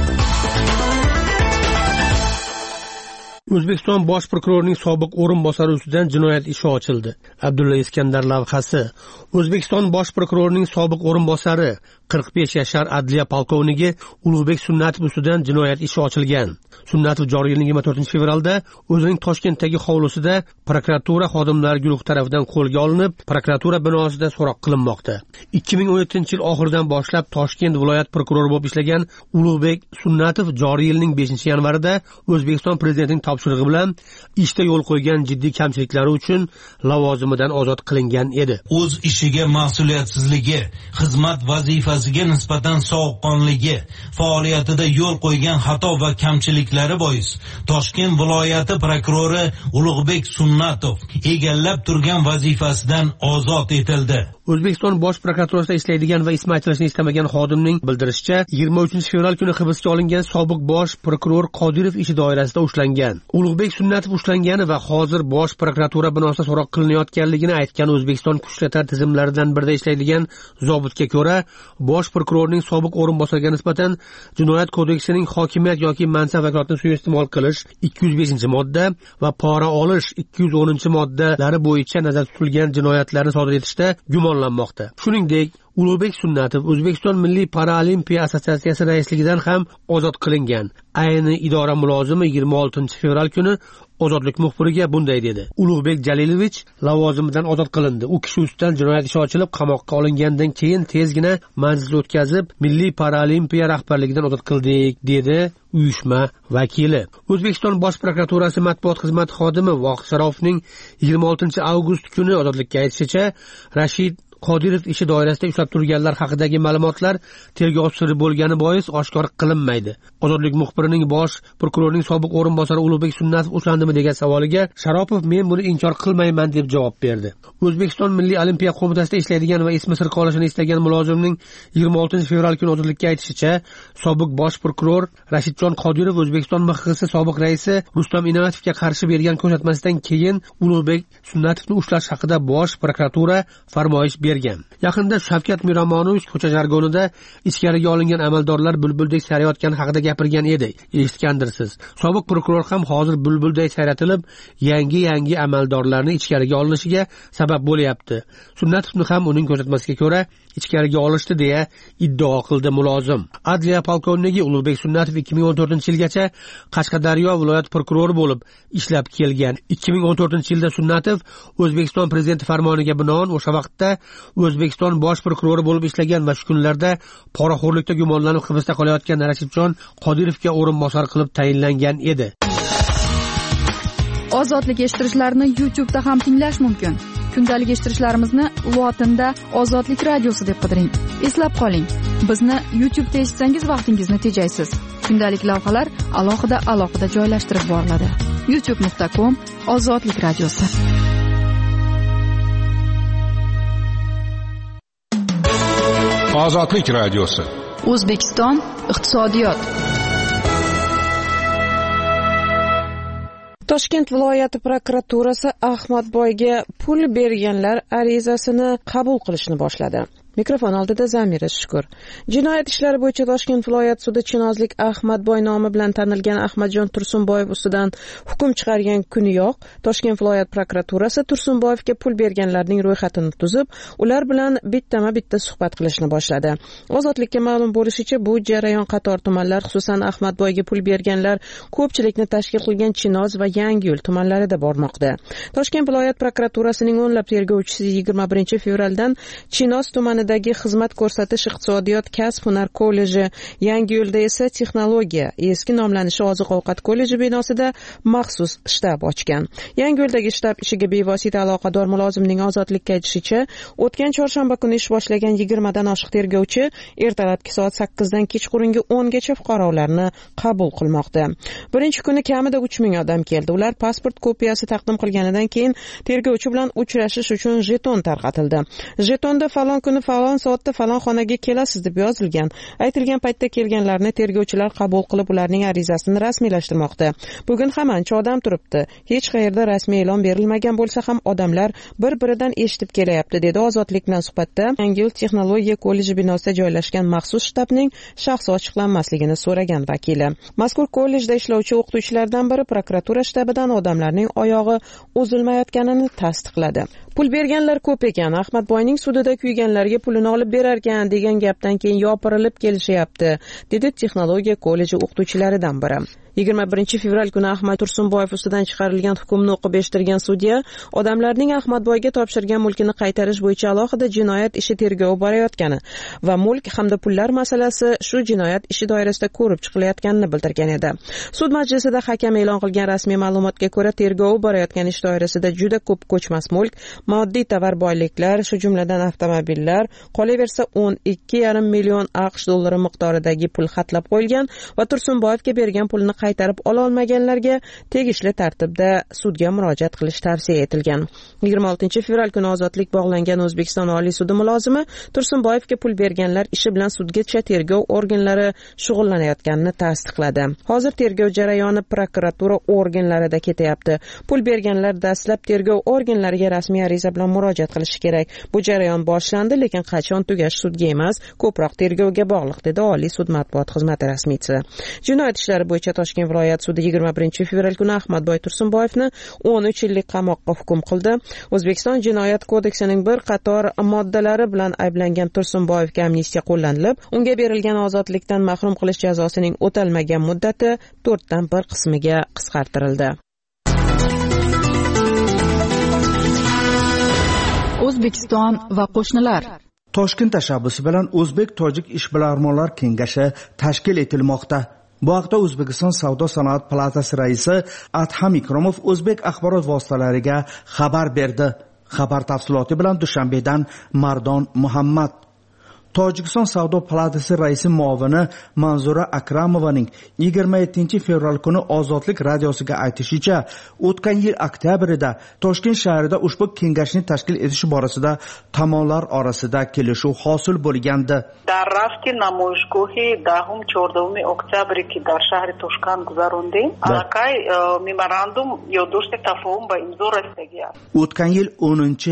O'zbekiston bosh prokurorining sobiq o'rinbosari ustidan jinoyat ishi ochildi. Abdulla Iskandar lavhasi. O'zbekiston bosh prokurorining sobiq o'rinbosari 45 yashar adliya polkovnigi Ulug'bek Sunnatov ustidan jinoyat ishi ochilgan. Sunnatov joriy yilning 24-fevralda o'zining Toshkentdagi hovlisida prokuratura xodimlari guruhi tomonidan qo'lga olinib, prokuratura binosida so'roq qilinmoqda. 2017-yil oxiridan boshlab Toshkent viloyat prokurori bo'lib ishlagan Ulug'bek Sunnatov joriy yilning 5-yanvarida O'zbekiston prezidentining topshirig'i bilan ishda yo'l qo'ygan jiddiy kamchiliklari uchun lavozimidan ozod qilingan edi. O'z ishiga mas'uliyatsizligi, xizmat vazifasiga nisbatan sovuqqonligi, faoliyatida yo'l qo'ygan xato va kamchiliklari bois Toshkent viloyati prokurori Ulug'bek Sunnatov egallab turgan vazifasidan ozod etildi. O'zbekiston bosh prokuraturasida ishlaydigan va ismi aytilishini istamagan xodimning bildirishicha, 23-fevral kuni hibsga olingan sobiq bosh prokuror Qodirov ishi doirasida ushlangan. Ulug'bek Sunnatov ushlangani va hozir bosh prokuratura binosida so'roq qilinayotganligini aytgan O'zbekiston kuchlar tizimlaridan birida ishlaydigan zobitga ko'ra, bosh prokurorning sobiq o'rinbosariga nisbatan Jinoyat kodeksining hokimiyat yoki mansab vakolatini suiiste'mol qilish 205-modda va pora olish 210-moddalari bo'yicha nazarda tutilgan jinoyatlarni sodir etishda gumonlanmoqda. Shuningdek, Ulug'bek Sunnatov O'zbekiston Milliy Paralimpiya assotsiatsiyasi raisligidan ham ozod qilingan. Ayni idora mulozimi 26-fevral kuni Ozodlik muxbiriga bunday dedi. Ulug'bek Jalilovich lavozimidan ozod qilindi. U kishi ustidan jinoyat ishi ochilib, qamoqqa olingandan keyin tezgina manzil o'tkazib, Milliy Paralimpiya rahbarligidan ozod qildik, dedi uyushma vakili. O'zbekiston bosh prokuraturasi matbuot xizmati xodimi Vohid Sharopovning 26-avgust kuni ozodlikka aytishicha, Rashid Qodirov ishi doirasida ushlab turganlar haqidagi ma'lumotlar tergov siri bo'lgani bois oshkor qilinmaydi. Ozodlik muxbirining bosh prokurorning sobiq o'rinbosari Ulug'bek Sunnatov ushlandimi degan savoliga Sharopov men buni inkor qilmayman deb javob berdi. O'zbekiston Milliy Olimpiya qo'mitasida ishlaydigan va ismi sir qolishini istagan mulozimning 26-fevral kuni ozodlikka aytishicha, sobiq bosh prokuror Rashidjon Qodirov O'zbekiston MXX sobiq raisi Rustam Inoyatovga qarshi bergan ko'rsatmasidan keyin Ulug'bek Sunnatovni ushlash haqida bosh prokuratura farmoyish berdi. bergan. Yaqinda Shavkat Miromonovich ko'cha jargonida ichkariga olingan amaldorlar bulbuldek sayrayotgani haqida gapirgan edi. Eshitgandirsiz. Sobiq prokuror ham hozir bulbuldek sayratilib, yangi amaldorlarni ichkariga olinishiga sabab bo'lyapti. Sunnatovni ham uning ko'rsatmasiga ko'ra ichkariga olishdi deya iddao qildi mulozim. Adliya polkovniki Ulug'bek Sunnatov 2014-yilgacha Qashqadaryo viloyat prokurori bo'lib ishlab kelgan. 2014-yilda Sunnatov O'zbekiston prezidenti farmoniga binoan o'sha vaqtda O'zbekiston bosh prokurori bo'lib ishlagan va shu kunlarda poraxo'rlikda gumonlanib hibsda qolayotgan Rashidjon Qodirovga o'rinbosar qilib tayinlangan edi. Ozodlik eshittirishlarni YouTube'da ham tinglash mumkin. Kundalik eshittirishlarimizni lotinda Ozodlik radiosi deb qidiring. Eslab qoling, bizni YouTube'da eshitsangiz vaqtingizni tejaysiz. Kundalik lavhalar alohida joylashtirib boriladi. youtube.com/Ozodlik radiosi. Ozodlik radiosi. O'zbekiston iqtisodiyot. Toshkent viloyati prokuraturasi Ahmadboyga pul berganlar arizasini qabul qilishni boshladi. Mikrofon oldida Zamira Shukur. Jinoyat ishlari bo'yicha Toshkent viloyat sudi Chinozlik Ahmadboy nomi bilan tanilgan Ahmadjon Tursunboyev ustidan hukm chiqargan kuniyoq Toshkent viloyat prokuraturasi Tursunboyevga pul berganlarning ro'yxatini tuzib, ular bilan bittama-bitta suhbat qilishni boshladi. Ozodlikka ma'lum bo'lishicha, bu jarayon qator tumanlar, xususan Ahmadboyga pul berganlar ko'pchilikni tashkil qilgan Chinoz va Yangiyo'l tumanlarida bormoqda. Toshkent viloyat prokuraturasining o'nlab tergovchisi 21 fevraldan Chinoz tumani xizmat ko'rsatish iqtisodiyot kasb hunar kolleji, Yangiyo'lda esa texnologiya, eski nomlanishi oziq-ovqat kolleji binosida maxsus shtab ochgan. Yangiyo'ldagi shtab ishiga bevosita aloqador mulozimning Ozodlikka aytishicha, o'tgan chorshanba kuni ish boshlagan 20 dan oshiq tergovchi ertalabki soat 8 dan kechqurungi 10 gacha fuqarolarni qabul qilmoqda. Birinchi kuni kamida 3000 odam keldi. Ular pasport kopiyasi taqdim qilganidan keyin tergovchi bilan uchrashish uchun jeton tarqatildi. Jetonda falon kuni falon soatda falon xonaga kelasiz deb yozilgan. Aytilgan paytda kelganlarni tergovchilar qabul qilib, ularning arizasini rasmiylashtirmoqda. Bugun hammancha odam turibdi. Hech qayerda rasmiy e'lon berilmagan bo'lsa ham odamlar bir-biridan eshitib kelyapti, dedi Ozodlik bilan suhbatda Yangiyo'l texnologiya kolleji binosida joylashgan maxsus shtabning shaxsi ochiqlanmasligini so'ragan vakili. Mazkur kollejda ishlovchi o'qituvchilardan biri prokuratura shtabidan odamlarning oyog'i uzilmayotganini tasdiqladi. Pul berganlar ko'p ekan. Ahmadboyning sudida kuyganlarga pulini olib berarkan degan gapdan keyin yopirilib kelishyapti, dedi texnologiya kolleji o'qituvchilaridan biri. 21 fevral kuni Ahmad Tursunboyev ustidan chiqarilgan hukmni o'qib eshittirgan sudya odamlarning Ahmadboyga topshirgan mulkini qaytarish bo'yicha alohida jinoyat ishi tergovi borayotgani va mulk hamda pullar masalasi shu jinoyat ishi doirasida ko'rib chiqilayotganini bildirgan edi. Sud majlisida hakam e'lon qilgan rasmiy ma'lumotga ko'ra, tergovi borayotgan ish doirasida juda ko'p ko'chmas mulk, moddiy tovar boyliklar, shu jumladan avtomobillar, qolaversa 12,5 million AQSh dollari miqdoridagi pul xatlab qo'yilgan va Tursunboyevga bergan pulni qaytarib ola olmaganlarga tegishli tartibda sudga murojaat qilish tavsiya etilgan. 26 fevral kuni Ozodlik bog'langan O'zbekiston Oliy sudi mulozimi Tursunboyevga pul berganlar ishi bilan sudgacha tergov organlari shug'ullanayotganini tasdiqladi. Hozir tergov jarayoni prokuratura organlarida ketyapti. Pul berganlar dastlab tergov organlariga rasmiy ariza bilan murojaat qilishi kerak. Bu jarayon boshlandi, lekin qachon tugashi sudga emas, ko'proq tergovga bog'liq, dedi Oliy sud matbuot xizmati rasmiysi. Jinoyat ishlari bo'yicha Toshkent viloyat sudi 21 fevral kuni Ahmadboy Tursunboyevni 13 yillik qamoqqa hukm qildi. O'zbekiston Jinoyat kodeksining bir qator moddalari bilan ayblangan Tursunboyevga amnistiya qo'llanilib, unga berilgan ozodlikdan mahrum qilish jazosining o'talmagan muddati 4 dan 1 qismiga qisqartirildi. O'zbekiston va qo'shnilar. Toshkent tashabbusi bilan O'zbek-Tojik ishbilarmonlar kengashi tashkil etilmoqda. Bu haqda O'zbekiston Savdo-sanoat palatasi raisi Adham Ikromov o'zbek axborot vositalariga xabar berdi. Xabar tafsiloti bilan Dushanbedan Mardon Muhammad. Tojikiston Savdo palatasi raisi muovini Manzura Akramovaning 27 fevral kuni Ozodlik radiosiga aytishicha, o'tgan yil oktyabrida Toshkent shahrida ushbu kengashni tashkil etish borasida tomonlar orasida kelishuv hosil bo'lgandi. در رفت نمایشگاهی 10-14 октябре که در شهر توشکان گذراندیم، علاقه میموراندوم یادداشت تفاهم به امضا رسیدگی است. O'tgan yil 10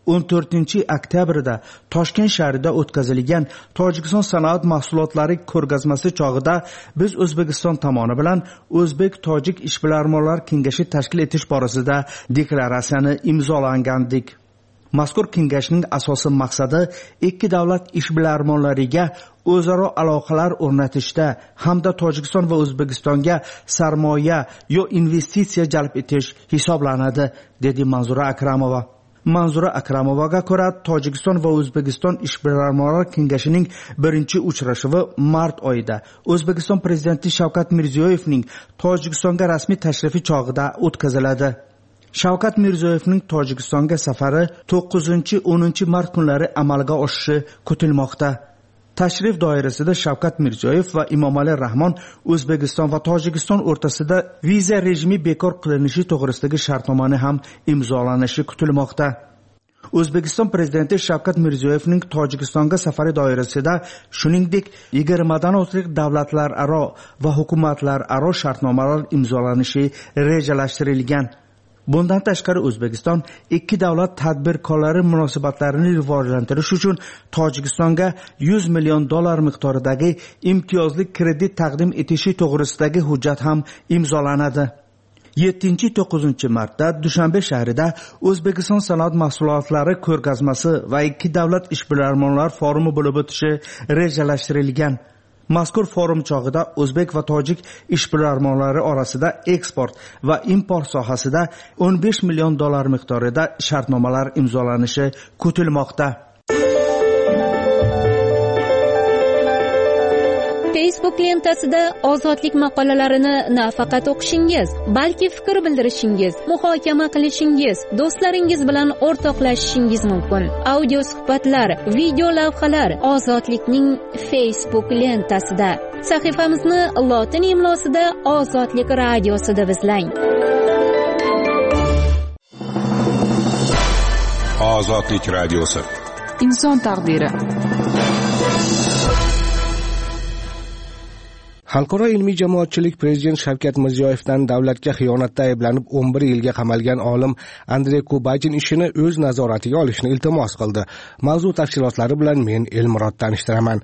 14-oktyabrda Toshkent shahrida o'tkazilgan Tojikiston sanoat mahsulotlari ko'rgazmasi chog'ida biz O'zbekiston tomoni bilan O'zbek-Tojik ishbilarmonlar kengashi tashkil etish borasida deklaratsiyani imzolagandik. Mazkur kengashning asosiy maqsadi ikki davlat ishbilarmonlariga o'zaro aloqalar o'rnatishda hamda Tojikiston va O'zbekistonga sarmoya yo investitsiya jalb etish hisoblanadi, dedi Manzura Akramova. Manzura Akramovaga ko'ra, Tojikiston va O'zbekiston ishbilarmonlar kengashining birinchi uchrashuvi mart oyida O'zbekiston prezidenti Shavkat Mirziyoyevning Tojikistonga rasmiy tashrifi chog'ida o'tkaziladi. Shavkat Mirziyoyevning Tojikistonga safari 9-10 mart kunlari amalga oshishi kutilmoqda. Tashrif doirasida Shavkat Mirziyoyev va Emomali Rahmon O'zbekiston va Tojikiston o'rtasida viza rejimi bekor qilinishi to'g'risidagi shartnomani ham imzolanishi kutilmoqda. O'zbekiston prezidenti Shavkat Mirziyoyevning Tojikistonga safari doirasida shuningdek 20 dan ortiq davlatlararo va hukumatlararo shartnomalar imzolanishi rejalashtirilgan. Bundan tashqari O'zbekiston ikki davlat tadbirkorlari munosabatlarini rivojlantirish uchun Tojikistonga $100 million miqdoridagi imtiyozli kredit taqdim etishi to'g'risidagi hujjat ham imzolanadi. 7-9 martda Dushanbe shahrida O'zbekiston sanoat mahsulotlari ko'rgazmasi va ikki davlat ishbilarmonlar forumi bo'lib o'tishi rejalashtirilgan. Mazkur forum chog'ida O'zbek va Tojik ishbilarmonlari orasida eksport va import sohasida $15 million miqdorida shartnomalar imzolanishi kutilmoqda. Facebook lentasida ozodlik maqolalarini nafaqat o'qishingiz, balki fikr bildirishingiz, muhokama qilishingiz, do'stlaringiz bilan o'rtoqlashishingiz mumkin. Audio suhbatlar, video lavhalar Ozodlikning Facebook lentasida. Sahifamizni lotin imlosida Ozodlik radiosi deb izlang. Ozodlik radiosi. Inson taqdiri. Xalqaro ilmiy jamoatchilik prezident Shavkat Mirziyoyevdan davlatga xiyonatda ayblanib 11 yilga qamalgan olim Andrey Kubachin ishini o'z nazoratiga olishni iltimos qildi. Mavzu tafsilotlari bilan men Elmurod tanishtiraman.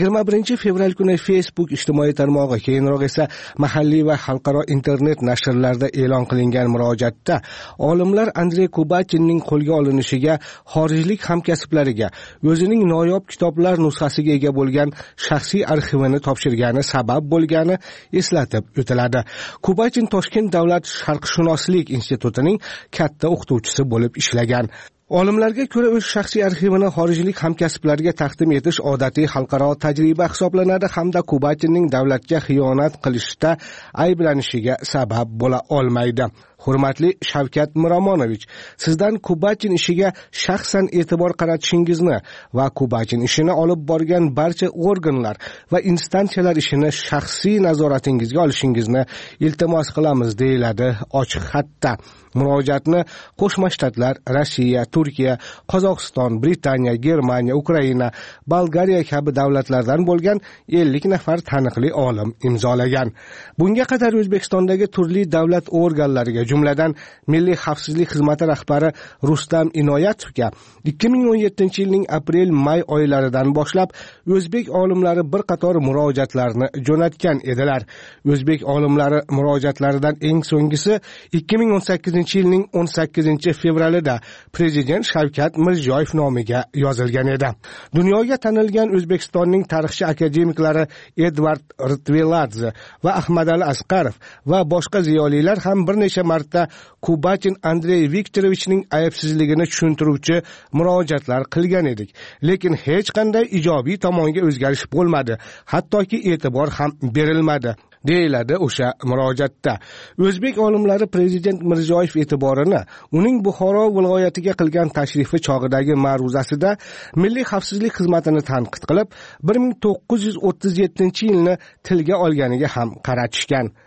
21 fevral kuni Facebook ijtimoiy tarmog'i, keyinroq esa mahalliy va xalqaro internet nashrlarda e'lon qilingan murojaatda olimlar Andrey Kubachinning qo'lga olinishiga xorijlik hamkasblariga o'zining noyob kitoblar nusxasiga ega bo'lgan shaxsiy arxivini topshirgani sabab bo'lgani eslatib o'tiladi. Kubachin Toshkent davlat sharqshunoslik institutining katta o'qituvchisi bo'lib ishlagan. Olimlarga ko'ra o'z shaxsiy arxivini xorijlik hamkasblariga taqdim etish odatiy xalqaro tajriba hisoblanadi hamda Kubachinning davlatga xiyonat qilishda ayblanishiga sabab bo'la olmaydi. Hurmatli Shavkat Miromonovich, sizdan Kubachin ishiga shaxsan e'tibor qaratishingizni va Kubachin ishini olib borgan barcha organlar va instansiyalar ishini shaxsiy nazoratingizga olishingizni iltimos qilamiz, deyiladi ochiq xatda. Murojaatni Qo'shma Shtatlar, Rossiya, Turkiya, Qozog'iston, Britaniya, Germaniya, Ukraina, Bolgariya kabi davlatlardan bo'lgan 50 nafar taniqli olim imzolagan. Bunga qadar O'zbekistondagi turli davlat organlariga, jumladan Milliy xavfsizlik xizmati rahbari Rustam Inoyatovga 2017-yilning aprel-may oylaridan boshlab o'zbek olimlari bir qator murojaatlarni jo'natgan edilar. O'zbek olimlari murojaatlaridan eng so'nggisi 2018-yilning 18-fevralida prezident Shavkat Mirziyoyev nomiga yozilgan edi. Dunyoga tanilgan O'zbekistonning tarixchi akademiklari Edvard Ritveladze va Ahmadali Asqarov va boshqa ziyolilar ham bir necha marta Kubachin Andrey Viktorovichning aybsizligini tushuntiruvchi murojaatlar qilgan edik. Lekin hech qanday ijobiy tomonga o'zgarish bo'lmadi, hattoki e'tibor ham berilmadi, deyiladi o'sha murojaatda. O'zbek olimlari prezident Mirziyoyev e'tiborini uning Buxoro viloyatiga qilgan tashrifi chog'idagi ma'ruzasida Milliy xavfsizlik xizmatini tanqid qilib, 1937-yilni tilga olganiga ham qaratishgan.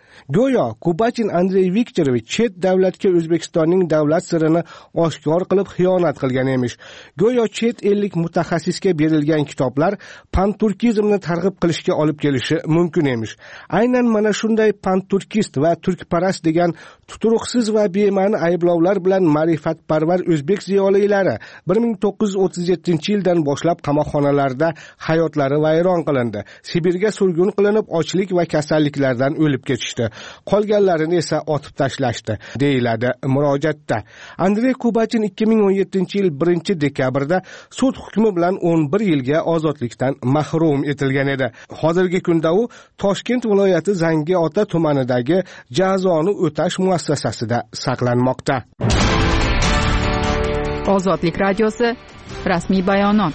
Go'yo Kubachin Andrey Viktorovich chet davlatga O'zbekistonning davlat sirini oshkor qilib xiyonat qilgan emish. Go'yo chet ellik mutaxassisga berilgan kitoblar panturkizmni targ'ib qilishga olib kelishi mumkin emish. Aynan mana shunday panturkist va turkparast degan tuturuqsiz va bema'ni ayblovlar bilan ma'rifatparvar o'zbek ziyolilari 1937-yildan boshlab qamoqxonalarda hayotlari vayron qilindi. Sibirga surgun qilinib, ochlik va kasalliklardan o'lib ketishdi. Qolganlarini esa otib tashlashdi, deyiladi murojaatda. Andrey Kubachin 2017-yil 1-dekabrda sud hukmi bilan 11 yilga ozodlikdan mahrum etilgan edi. Hozirgi kunda u Toshkent viloyati Zangiota tumanidagi jazoni o'tash muassasasida saqlanmoqda. Ozodlik radiosi rasmiy bayonot.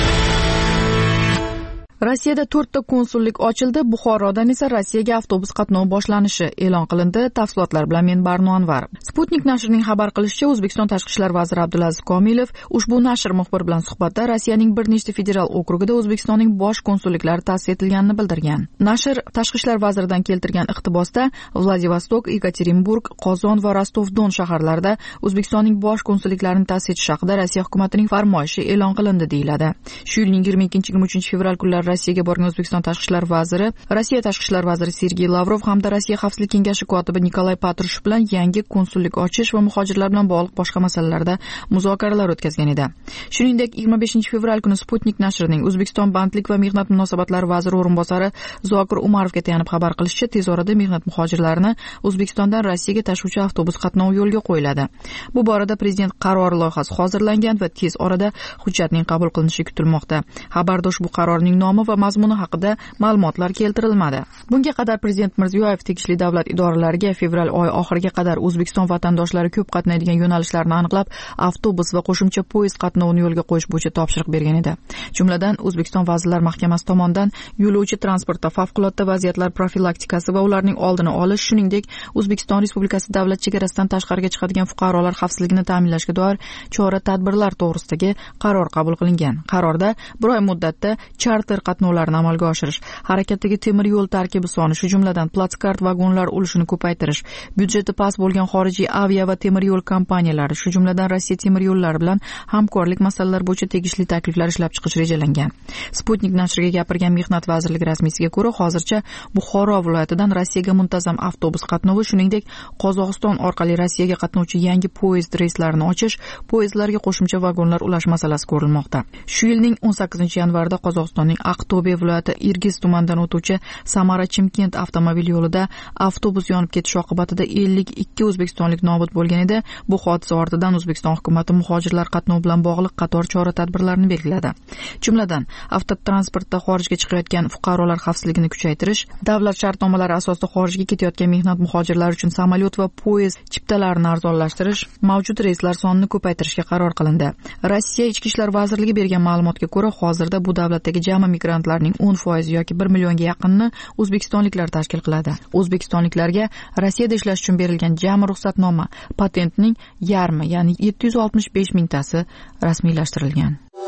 Rossiyada 4 ta konsullik ochildi. Buxorodan esa Rossiyaga avtobus qatnovi boshlanishi e'lon qilindi. Tafsilotlar bilan men Barno Anvar. Sputnik nashrining xabar qilishicha, O'zbekiston tashqi ishlar vaziri Abdulaziz Komilov ushbu nashr muxbir bilan suhbatda Rossiyaning bir nechta federal okrugida O'zbekistonning bosh konsulliklari ta'sis etilganini bildirgan. Nashr tashqi ishlar vaziridan keltirgan iqtibosda Vladivostok, Yekaterinburg, Qozon va Rostov-Don shaharlarida O'zbekistonning bosh konsulliklarini ta'sis etish haqida Rossiya hukumatining farmoyishi e'lon qilindi, deyiladi. Shu yilning 22-23 fevral kunlari Rossiyaga borgan O'zbekiston tashqi ishlar vaziri, Rossiya tashqi ishlar vaziri Sergey Lavrov hamda Rossiya xavfsizlik kengashi kotibi Nikolay Patrushev bilan yangi konsullik ochish va muhojirlar bilan bog'liq boshqa masalalarda muzokaralar o'tkazgan edi. Shuningdek, 25-fevral kuni Sputnik nashrining O'zbekiston bandlik va mehnat munosabatlari vaziri o'rinbosari Zokir Umarovga tayanib xabar qilishicha, tez orada mehnat muhojirlarini O'zbekistondan Rossiyaga tashuvchi avtobus qatnovi yo'lga qo'yiladi. Bu borada prezident qarori loyihasi hozirlangan va tez orada hujjatning qabul qilinishi kutilmoqda. Xabarda ushbu qarorning nomi va mazmuni haqida ma'lumotlar keltirilmadi. Bunga qadar prezident Mirziyoyev tegishli davlat idoralariga fevral oyi oxiriga qadar O'zbekiston vatandoshlari ko'p qatnaydigan yo'nalishlarni aniqlab, avtobus va qo'shimcha poyezd qatnovini yo'lga qo'yish bo'yicha topshiriq bergan edi. Jumladan, O'zbekiston Vazirlar Mahkamasi tomonidan yo'lovchi transportda favqulodda vaziyatlar profilaktikasi va ularning oldini olish, shuningdek, O'zbekiston Respublikasi davlat chegarasidan tashqariga chiqadigan fuqarolar xavfsizligini ta'minlashga doir chora-tadbirlar to'g'risidagi qaror qabul qilingan. Qarorda bir oy muddatda charter qatnovlarini amalga oshirish, harakatdagi temir yo'l tarkibi soni, shu jumladan platskart vagonlar ulushini ko'paytirish, byudjeti past bo'lgan xorijiy avia va temir yo'l kompaniyalari, shu jumladan Rossiya temir yo'llari bilan hamkorlik masalalari bo'yicha tegishli takliflar ishlab chiqish rejalangan. Sputnik nashriga gapirgan Mehnat vazirligi rasmiysiga ko'ra, hozircha Buxoro viloyatidan Rossiyaga muntazam avtobus qatnovi, shuningdek, Qozog'iston orqali Rossiyaga qatnovchi yangi poyezd reyslarini ochish, poyezdlarga qo'shimcha vagonlar ulash masalasi ko'rilmoqda. Shu yilning 18-yanvarida Qozog'istonning Aqto'be viloyati Irgiz tumanidan o'tuvchi Samara-Chimkent avtomobil yo'lida avtobus yonib ketishi oqibatida 52 o'zbekistonlik nobud bo'lgan edi. Bu hodisa ortidan O'zbekiston hukumatı muhojirlar qatnovi bilan bog'liq qator chora-tadbirlarni belgiladi. Jumladan, avtotransportda xorijga chiqayotgan fuqarolar xavfsizligini kuchaytirish, davlat shartnomalari asosida xorijga ketayotgan mehnat muhojirlari uchun samolyot va poyezd chiptalarini arzonlashtirish, mavjud reyslar sonini ko'paytirishga qaror qilindi. Rossiya Ichki ishlar vazirligi bergan ma'lumotga ko'ra, hozirda bu davlatdagi jami migrantlarning 10% yoki 1 millionga yaqinini o'zbekistonliklar tashkil qiladi. O'zbekistonliklarga Rossiyada ishlash uchun berilgan jami ruxsatnoma patentning yarmi, ya'ni 765 mingtasi rasmiylashtirilgan.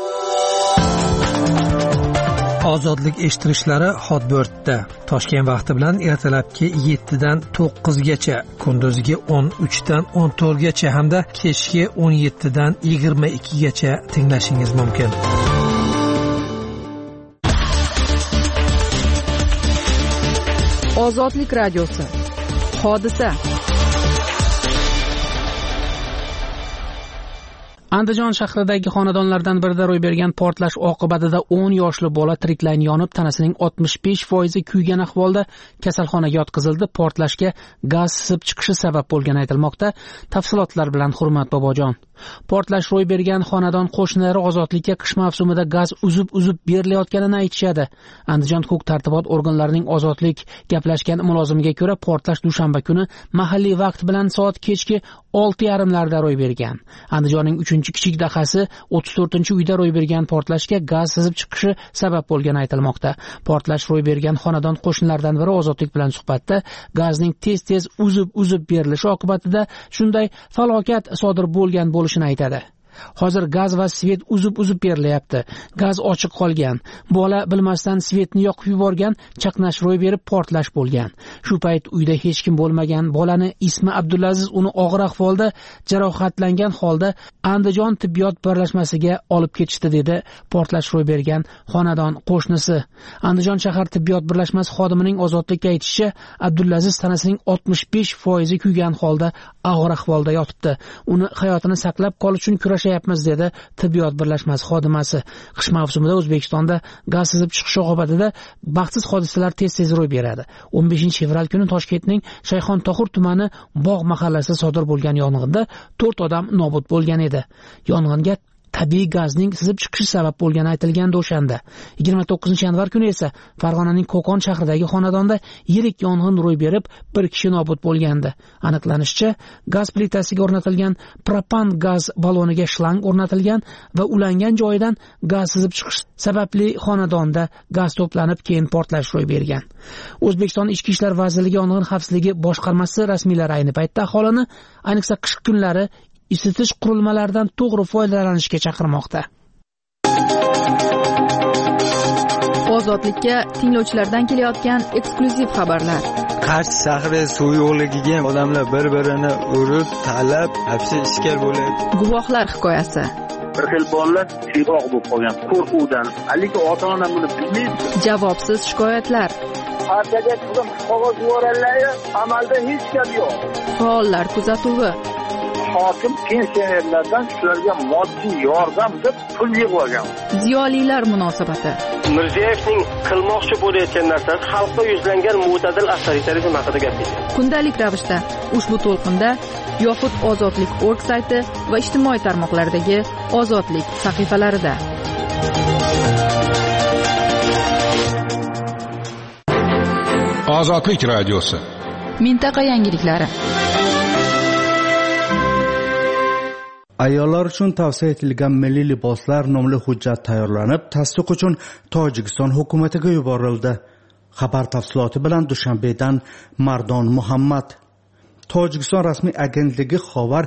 Ozodlik eshittirishlari Hotbirtda Toshkent vaqti bilan ertalabki 7 dan 9 gacha, kunduziga 13 dan 14 gacha hamda kechki 17 dan 22 gacha tinglashingiz mumkin. Ozodlik radiosi. Hodisa. Andijon shahridagi xonadonlardan birida ro'y bergan portlash oqibatida 10 yoshli bola tiriklayin yonib, tanasining 65% kuygan ahvolda kasalxonaga yotqizildi. Portlashga gaz sizib chiqishi sabab bo'lgani aytilmoqda. Tafsilotlar bilan Hurmat Bobojon. Portlash ro'y bergan xonadon qo'shnilari ozodlikka qish mavsumida gaz uzib berilayotganini aytishadi. Andijon huquq tartibot organlarining ozodlik gaplashgan mulozimiga ko'ra, portlash dushanba kuni mahalliy vaqt bilan soat kechki 6:30larda ro'y bergan. Andijonning 3-kichik dahasi 34-uyda ro'y bergan portlashga gaz sizib chiqishi sabab bo'lgani aytilmoqda. Portlash ro'y bergan xonadon qo'shnilaridan biri ozodlik bilan suhbatda gazning tez uzib berilishi oqibatida shunday falokat sodir bo'lgan bo'lishini aytadi. Hozir gaz va svet uzib berilyapti. Gaz ochiq qolgan. Bola bilmasdan svetni yoqib yuborgan, chaqnash ro'y berib portlash bo'lgan. Shu payt uyda hech kim bo'lmagan. Bolani ismi Abdulaziz uni og'ir ahvolda jarohatlangan holda Andijon tibbiyot birlashmasiga olib ketishdi, dedi portlash ro'y bergan xonadon qo'shnisi. Andijon shahar tibbiyot birlashmasi xodimining ozodlikka aytishicha, Abdulaziz tanasining 65% kuygan holda og'ir ahvolda yotibdi. Uni hayotini saqlab qolish uchun kurashayapmiz, dedi tibbiyot birlashmasi xodimasi. Qish mavsumida O'zbekistonda gaz sizib chiqishi oqibatida baxtsiz hodisalar tez ro'y beradi. 15-fevral kuni Toshkentning Shayxontohur tumani Bog' mahallasida sodir bo'lgan yong'inda 4 odam nobud bo'lgan edi. Yong'inga tabiiy gazning sizib chiqishi sabab bo'lgani aytilgandi o'shanda. 29-yanvar kuni esa Farg'onaning Qo'qon shahridagi xonadonda yirik yong'in ro'y berib, bir kishi nobud bo'lgandi. Aniqlanishicha, gaz plitasiga o'rnatilgan propan gaz baloniga shlang o'rnatilgan va ulangan joyidan gaz sizib chiqish sababli xonadonda gaz to'planib, keyin portlash ro'y bergan. O'zbekiston Ichki ishlar vazirligi yong'in xavfsizligi boshqarmasi rasmiylari ayni paytda aholini, ayniqsa qish kunlari isitish qurilmalaridan to'g'ri foydalanishga chaqirmoqda. Ozodlikka tinglovchilardan kelayotgan eksklyuziv xabarlar. Qarshi shahri suv yo'qligiga odamlar bir-birini urib, talab, hapsi ishkal bo'lyapti. Guvohlar hikoyasi. Bir xil bolalar siyroq bo'lib qolgan qo'rquvdan. Haligi ota-ona buni bilmaydi. Javobsiz shikoyatlar. Partiyaga qizim qog'oz yuborganlar, amalda hech gap yo'q. Faollar kuzatuvi. Hokim pensionerlardan shularga moddiy yordam deb pul yig'ib. Ziyolilar munosabati. Mirziyevning qilmoqchi bo'layotgan narsasi xalqqa yuzlangan mo'tadil avtoritarizm haqida gapirdi. Kundalik ravishda ushbu to'lqinda yoxud Ozodlik.org sayti va ijtimoiy tarmoqlardagi Ozodlik sahifalarida. Ozodlik radiosi. Mintaqa yangiliklari. Ayollar uchun tavsiya etilgan milliy liboslar nomli hujjat tayyorlanib, tasdiq uchun Tojikiston hukumatiga yuborildi. Xabar tafsiloti bilan Dushanbedan Mardon Muhammad. Tojikiston rasmiy agentligi xabar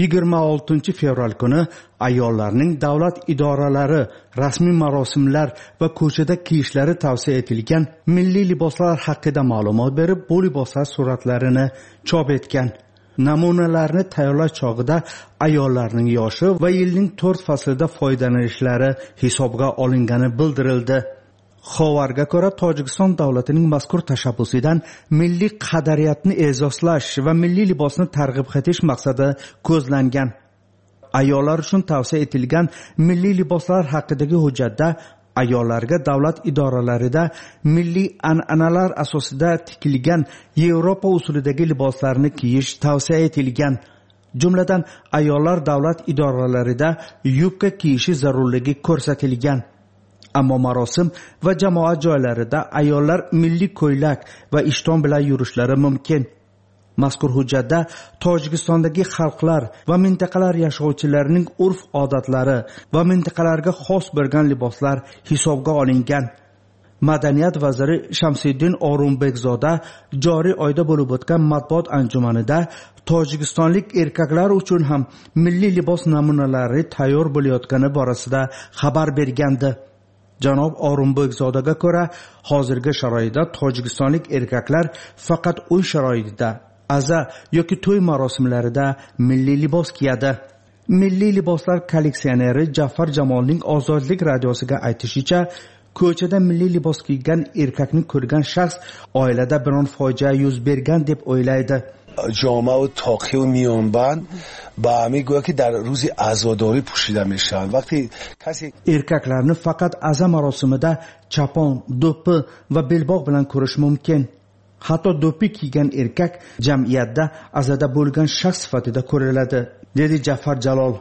26-fevral kuni ayollarning davlat idoralari, rasmiy marosimlar va ko'chada kiyishlari tavsiya etilgan milliy liboslar haqida ma'lumot berib, bu liboslar suratlarini chop etgan. Namunalarni tayyorlash chog'ida ayollarning yoshi va yilning 4 faslida foydalanishlari hisobga olingani bildirildi. Xabarga ko'ra, Tojikiston davlatining mazkur tashabbusidan milliy qadariyatni e'zozlash va milliy libosni targ'ib etish maqsadi ko'zlangan. Ayollar uchun tavsiya etilgan milliy liboslar haqidagi hujjatda ayollarga davlat idoralarida milliy an'analar asosida tikilgan Yevropa usulidagi liboslarni kiyish tavsiya etilgan. Jumladan, ayollar davlat idoralarida yubka kiyishi zarurligi ko'rsatilgan. Ammo marosim va jamoat joylarida ayollar milliy ko'ylak va ishton bilan yurishlari mumkin. Mazkur hujjatda Tojikistondagi xalqlar va mintaqalar yashovchilarining urf-odatlari va mintaqalarga xos bo'lgan liboslar hisobga olingan. Madaniyat vaziri Shamsiddin O'rumbekzoda joriy oyda bo'lib o'tgan matbuot anjumanida tojikistonlik erkaklar uchun ham milliy libos namunalari tayyor bo'layotgani borasida xabar bergandi. Janob O'rumbekzodaga ko'ra, hozirgi sharoitda tojikistonlik erkaklar faqat uy sharoitida, aza yoki to'y marosimlarida milliy libos kiyadi. Milliy liboslar kolleksioneri Jafar Jamolning Ozodlik radiosiga aytishicha, ko'chada milliy libos kiygan erkakni ko'rgan shaxs oilada biron fojia yuz bergan deb o'ylaydi. جامعه و تاقی و میانبند با همه گویا که در روز عزاداری پوشیده میشن. وقتی کسی erkaklarni faqat aza marosimida chapon, do'ppi va belbog' bilan ko'rish mumkin. Hatto do'ppi kiygan erkak jamiyatda azada bo'lgan shaxs sifatida ko'riladi, dedi Jafar Jalol.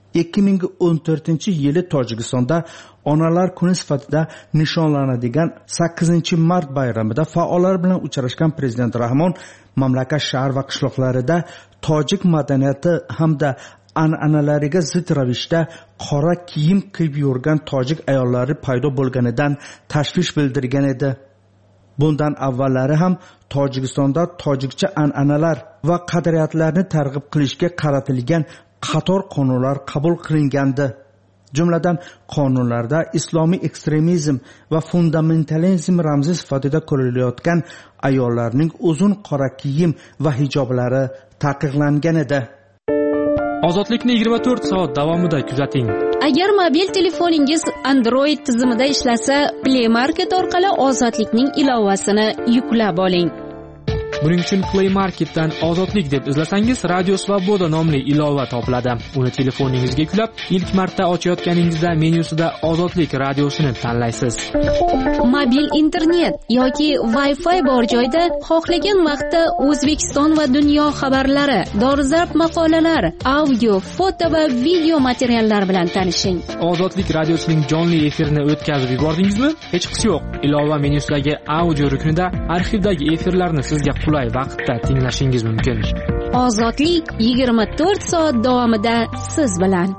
2014-yili Tojikistonda Onalar kuni sifatida nishonlanadigan 8-mart bayramida faollar bilan uchrashgan prezident Rahmon mamlakat shahar va qishloqlarida tojik madaniyati hamda an'analariga zid ravishda qora kiyim kiyib yurgan tojik ayollari paydo bo'lganidan tashvish bildirgan edi. Bundan avvallari ham Tojikistonda tojikcha an'analar va qadriyatlarni targ'ib qilishga qaratilgan qator qonunlar qabul qilingandi. Jumladan qonunlarda islomiy ekstremizm va fundamentalizm ramzi sifatida ko'rilayotgan ayollarning uzun qora kiyim va hijoblari taqiqlangan edi. Ozodlikni 24 soat davomida kuzating. Agar mobil telefoningiz Android tizimida ishlasa, Play Market orqali Ozodlikning ilovasini yuklab oling. Buning uchun Play Marketdan Ozodlik deb izlasangiz, Radio Svoboda nomli ilova topiladi. Uni telefoningizga yuklab, ilk marta ochayotganingizda menyusida Ozodlik radiosini tanlaysiz. Mobil internet yoki Wi-Fi bor joyda xohlagan vaqtda O'zbekiston va dunyo xabarlari, dolzarb maqolalar, audio, foto va video materiallar bilan tanishing. Ozodlik radiosining jonli efirini o'tkazib yubordingizmi? Hech qisi yo'q. Ilova menyusidagi audio ruknida arxivdagi efirlarni sizga qulay vaqtda tinglashingiz mumkin. Ozodlik 24 soat davomida siz bilan.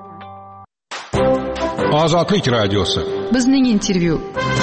Ozodlik radiosi. Bizning intervyu.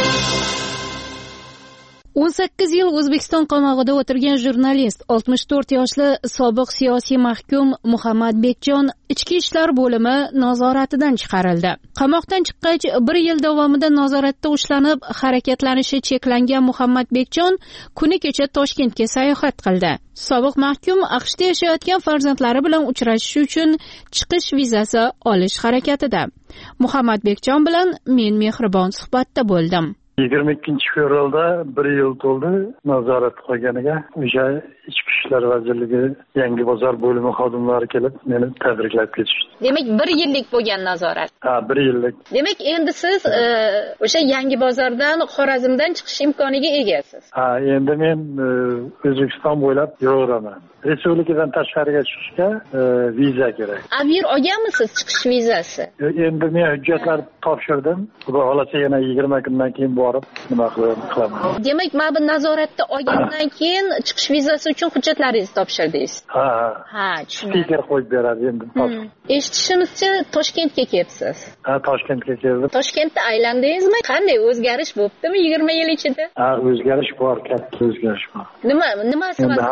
18 yil O'zbekiston qamoqida o'tirgan jurnalist, 64 yoshli sobiq siyosiy mahkum Muhammad Bekjon Ichki ishlar bo'limi nazoratidan chiqarildi. Qamoqdan chiqqach 1 yil davomida nazoratda ushlanib, harakatlanishi cheklangan Muhammad Bekjon kuni kecha Toshkentga sayohat qildi. Sobiq mahkum AQShda yashayotgan farzandlari bilan uchrashish uchun chiqish vizasi olish harakatida. Muhammad Bekjon bilan men mehribon suhbatda bo'ldim. 22-fevralda 1 yil to'ldi nazorat qilganiga. O'sha Ichki ishlar vazirligi Yangi bozor bo'limi xodimlari kelib meni tabriklab ketishdi. Demak 1 yillik bo'lgan nazorat. Ha, 1 yillik. Demak endi siz o'sha Yangi bozordan Xorazmdan chiqish imkoniga egasiz. Ha, endi men O'zbekiston bo'ylab yuraveraman. Respublikadan tashqariga chiqishga viza kerak. Aviar olganmisiz chiqish vizasi? Endi men hujjatlar topshirdim. Xudo xolasa yana 20 kundan keyin borib nima qilaman. Demak, mana bu nazoratda olgandan keyin chiqish vizasi uchun hujjatlaringizni topshirdingiz. Ha. Ha, tushundim. Stiker qo'yib beradi endi. Eshitishimizcha Toshkentga kelibsiz. Ha, Toshkentga keldim. Toshkentda aylandingizmi? Qanday o'zgarish bo'ptimi 20 yil ichida? Ha, o'zgarish bor, katta o'zgarish bor. Nimasi? Endi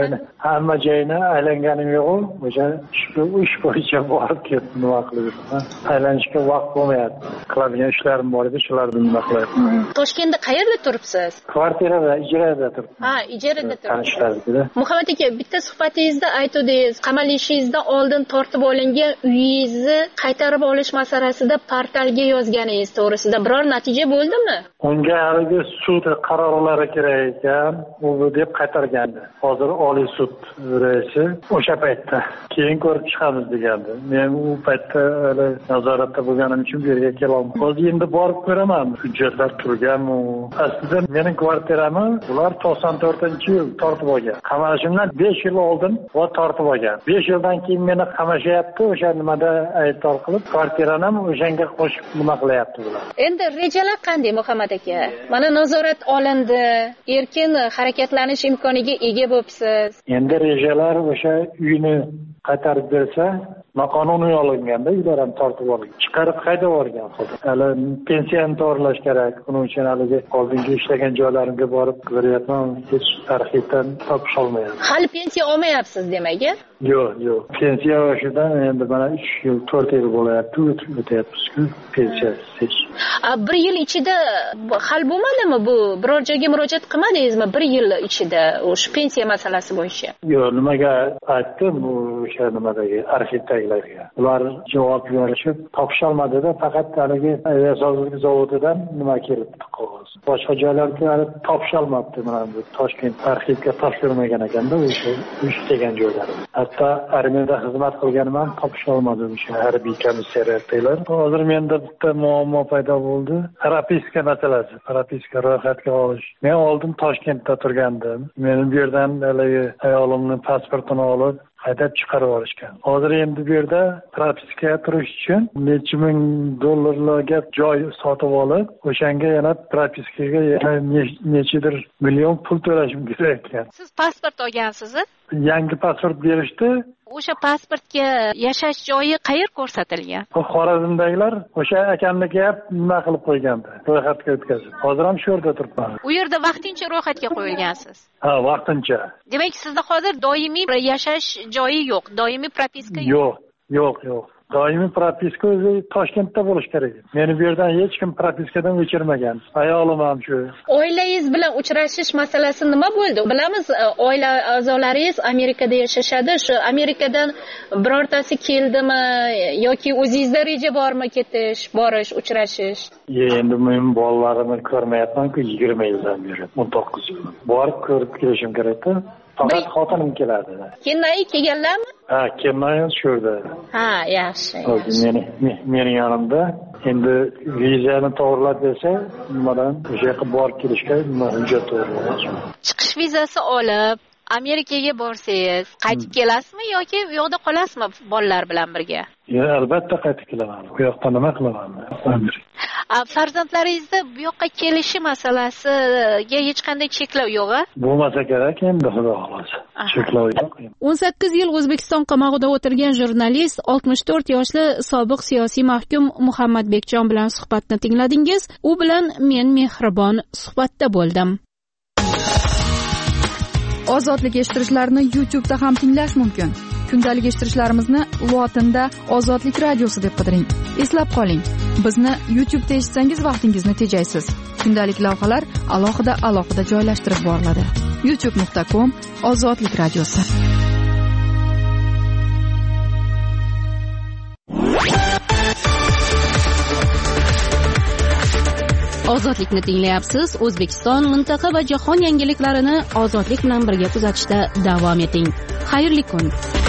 hamma joyni aylanganim yo'q, o'sha ish bo'yicha borib ketdim, nima qildim. Aylanishga vaqt bo'lmayapti. Qiladigan ishlarim bor edi, shularni nima qilyapman. Toshkentda qayerda turibsiz? Kvartirada, ijarada turibman. Ha, ijarada turibsiz. Muhammad aka, bitta suhbatingizda aytdingiz, qamalishingizdan oldin tortib olingan uyingizni qaytarib olish masalasida portalga yozganingiz to'g'risida biror natija bo'ldimi? Unga haligi sud qarorlari kerak ekan, u deb qaytargandi. Hozir Oliy sud raisi o'sha paytda keyin ko'rib chiqamiz degandi. Men u paytda hali nazoratda bo'lganim uchun bu yerga kelolmadim. Hozir endi borib ko'raman, hujjatlar turganmi? Aslida mening kvartiramni ular 94-yil tortib olgan. Qamalishimdan 5 yil oldin va tortib olgan. 5 yildan keyin meni qamashyapti, o'sha nimada aybdor qilib, kvartirani ham o'shanga qo'shib nima qilyapti ular. Endi rejalar qanday Muhammad aka? Mana nazorat olindi, erkin harakatlanish imkoniga ega bo'libsiz. Endi rejalar o'sha uyni qaytarib bersa, noqonuniy olinganda uylar ham tortib olingan. Chiqarib qayda borgan hozir. Hali pensiyani to'g'rilash kerak. Buning uchun haligi oldingi ishlagan joylarimga borib qidiryapman, hech arxivdan topish olmayapman. Hali pensiya olmayapsiz demak-a? Yo'q. Pensiya olishdan endi mana 3 yil, 4 yil bo'layapti, o'tyapmiz-ku pensiyasiz. 1 yil ichida hal bo'lmadimi bu? Biror joyga murojaat qilmadingizmi 1 yil ichida o'sha pensiya masalasi bo'yicha? Yo'q, nimaga aytdim, o'sha nimadagi arxivdagilarga. Ular javob berishib topisholmadi-da, faqat haligi aviasozlik zavodidan nima kelibdi qog'oz. Boshqa joylarda hali topisholmabdi, mana bu Toshkent arxivga topshirmagan ekanda o'sha degan joylar. Hatto armiyada xizmat qilganim ham topisholmadim o'sha harbiy komissariyatdagilar. Hozir menda bitta muammo paydo bo'ldi. Propiska masalasi. Propiska ro'yxatga olish. Men oldin Toshkentda turgandim. Meni bu yerdan haligi ayolimning pasportini olib haydab chiqarib olishgan. Hozir endi bu yerda propiskaga turish uchun necha ming dollarlarga joy sotib olib, o'shanga yana propiskaga yana nechidir million pul to'lashim kerak ekan. Siz pasport olgansiz? Yangi pasport berishdi. O'sha pasportga yashash joyi qayer ko'rsatilgan? Xorazmdagilar o'sha akamnikiga nima qilib qo'ygandi, ro'yxatga o'tkazib. Hozir ham shu yerda turibman. U yerda vaqtincha ro'yxatga qo'yilgansiz. Ha, vaqtincha. Demak, sizda hozir doimiy yashash joyi yo'q, doimiy propiska yo'q. Yo'q. Doimiy propiska o'zi Toshkentda bo'lish kerak. Meni bu yerdan hech kim propiskadan o'chirmagan. Ayolim ham shu. Oilangiz bilan uchrashish masalasi nima bo'ldi? Bilamiz, oila a'zolaringiz Amerikada yashashadi. Shu Amerikadan birortasi keldimi yoki o'zingizda reja bormi borish, uchrashish? Endi men bolalarimni ko'rmayapman-ku 20 yildan beri, 19 yil. Borib ko'rib kelishim kerak-ku. Faqat xotinim keladi. Kennoyi kelganlarmi? Ha, Kennoyi shu yerda. Ha, yaxshi. Meni yonimda. Endi vizani to'g'rilab bersa, nimadan o'sha yoqqa borib kelishga hujjat to'g'rilaydi. Chiqish vizasi olib Amerikaga borsangiz, qaytib kelasizmi yoki u yoqda qolasizmi bolalar bilan birga? Albatta qaytib kelaman. Bu yoqda nima qilaman? Farzandlaringizni bu yoqqa kelishi masalasiga hech qanday cheklov yo'q-a? Bo'lmasa kerak endi xudo xolasi. Cheklov yo'q. 18 yil O'zbekiston qamoqida o'tirgan jurnalist 64 yoshli sobiq siyosiy mahkum Muhammadbekjon bilan suhbatni tingladingiz. U bilan men mehribon suhbatda bo'ldim. Ozodlik eshittirishlarni YouTube'da ham tinglash mumkin. Kundalik eshittirishlarimizni lotinda Ozodlik radiosi deb qidiring. Eslab qoling, bizni YouTube'da eshitsangiz vaqtingizni tejaysiz. Kundalik lavhalar alohida joylashtirib boriladi. youtube.com Ozodlik radiosi. Ozodlikni tinglayapsiz. O'zbekiston, mintaqa va jahon yangiliklarini ozodlik bilan birga kuzatishda davom eting. Xayrli kun.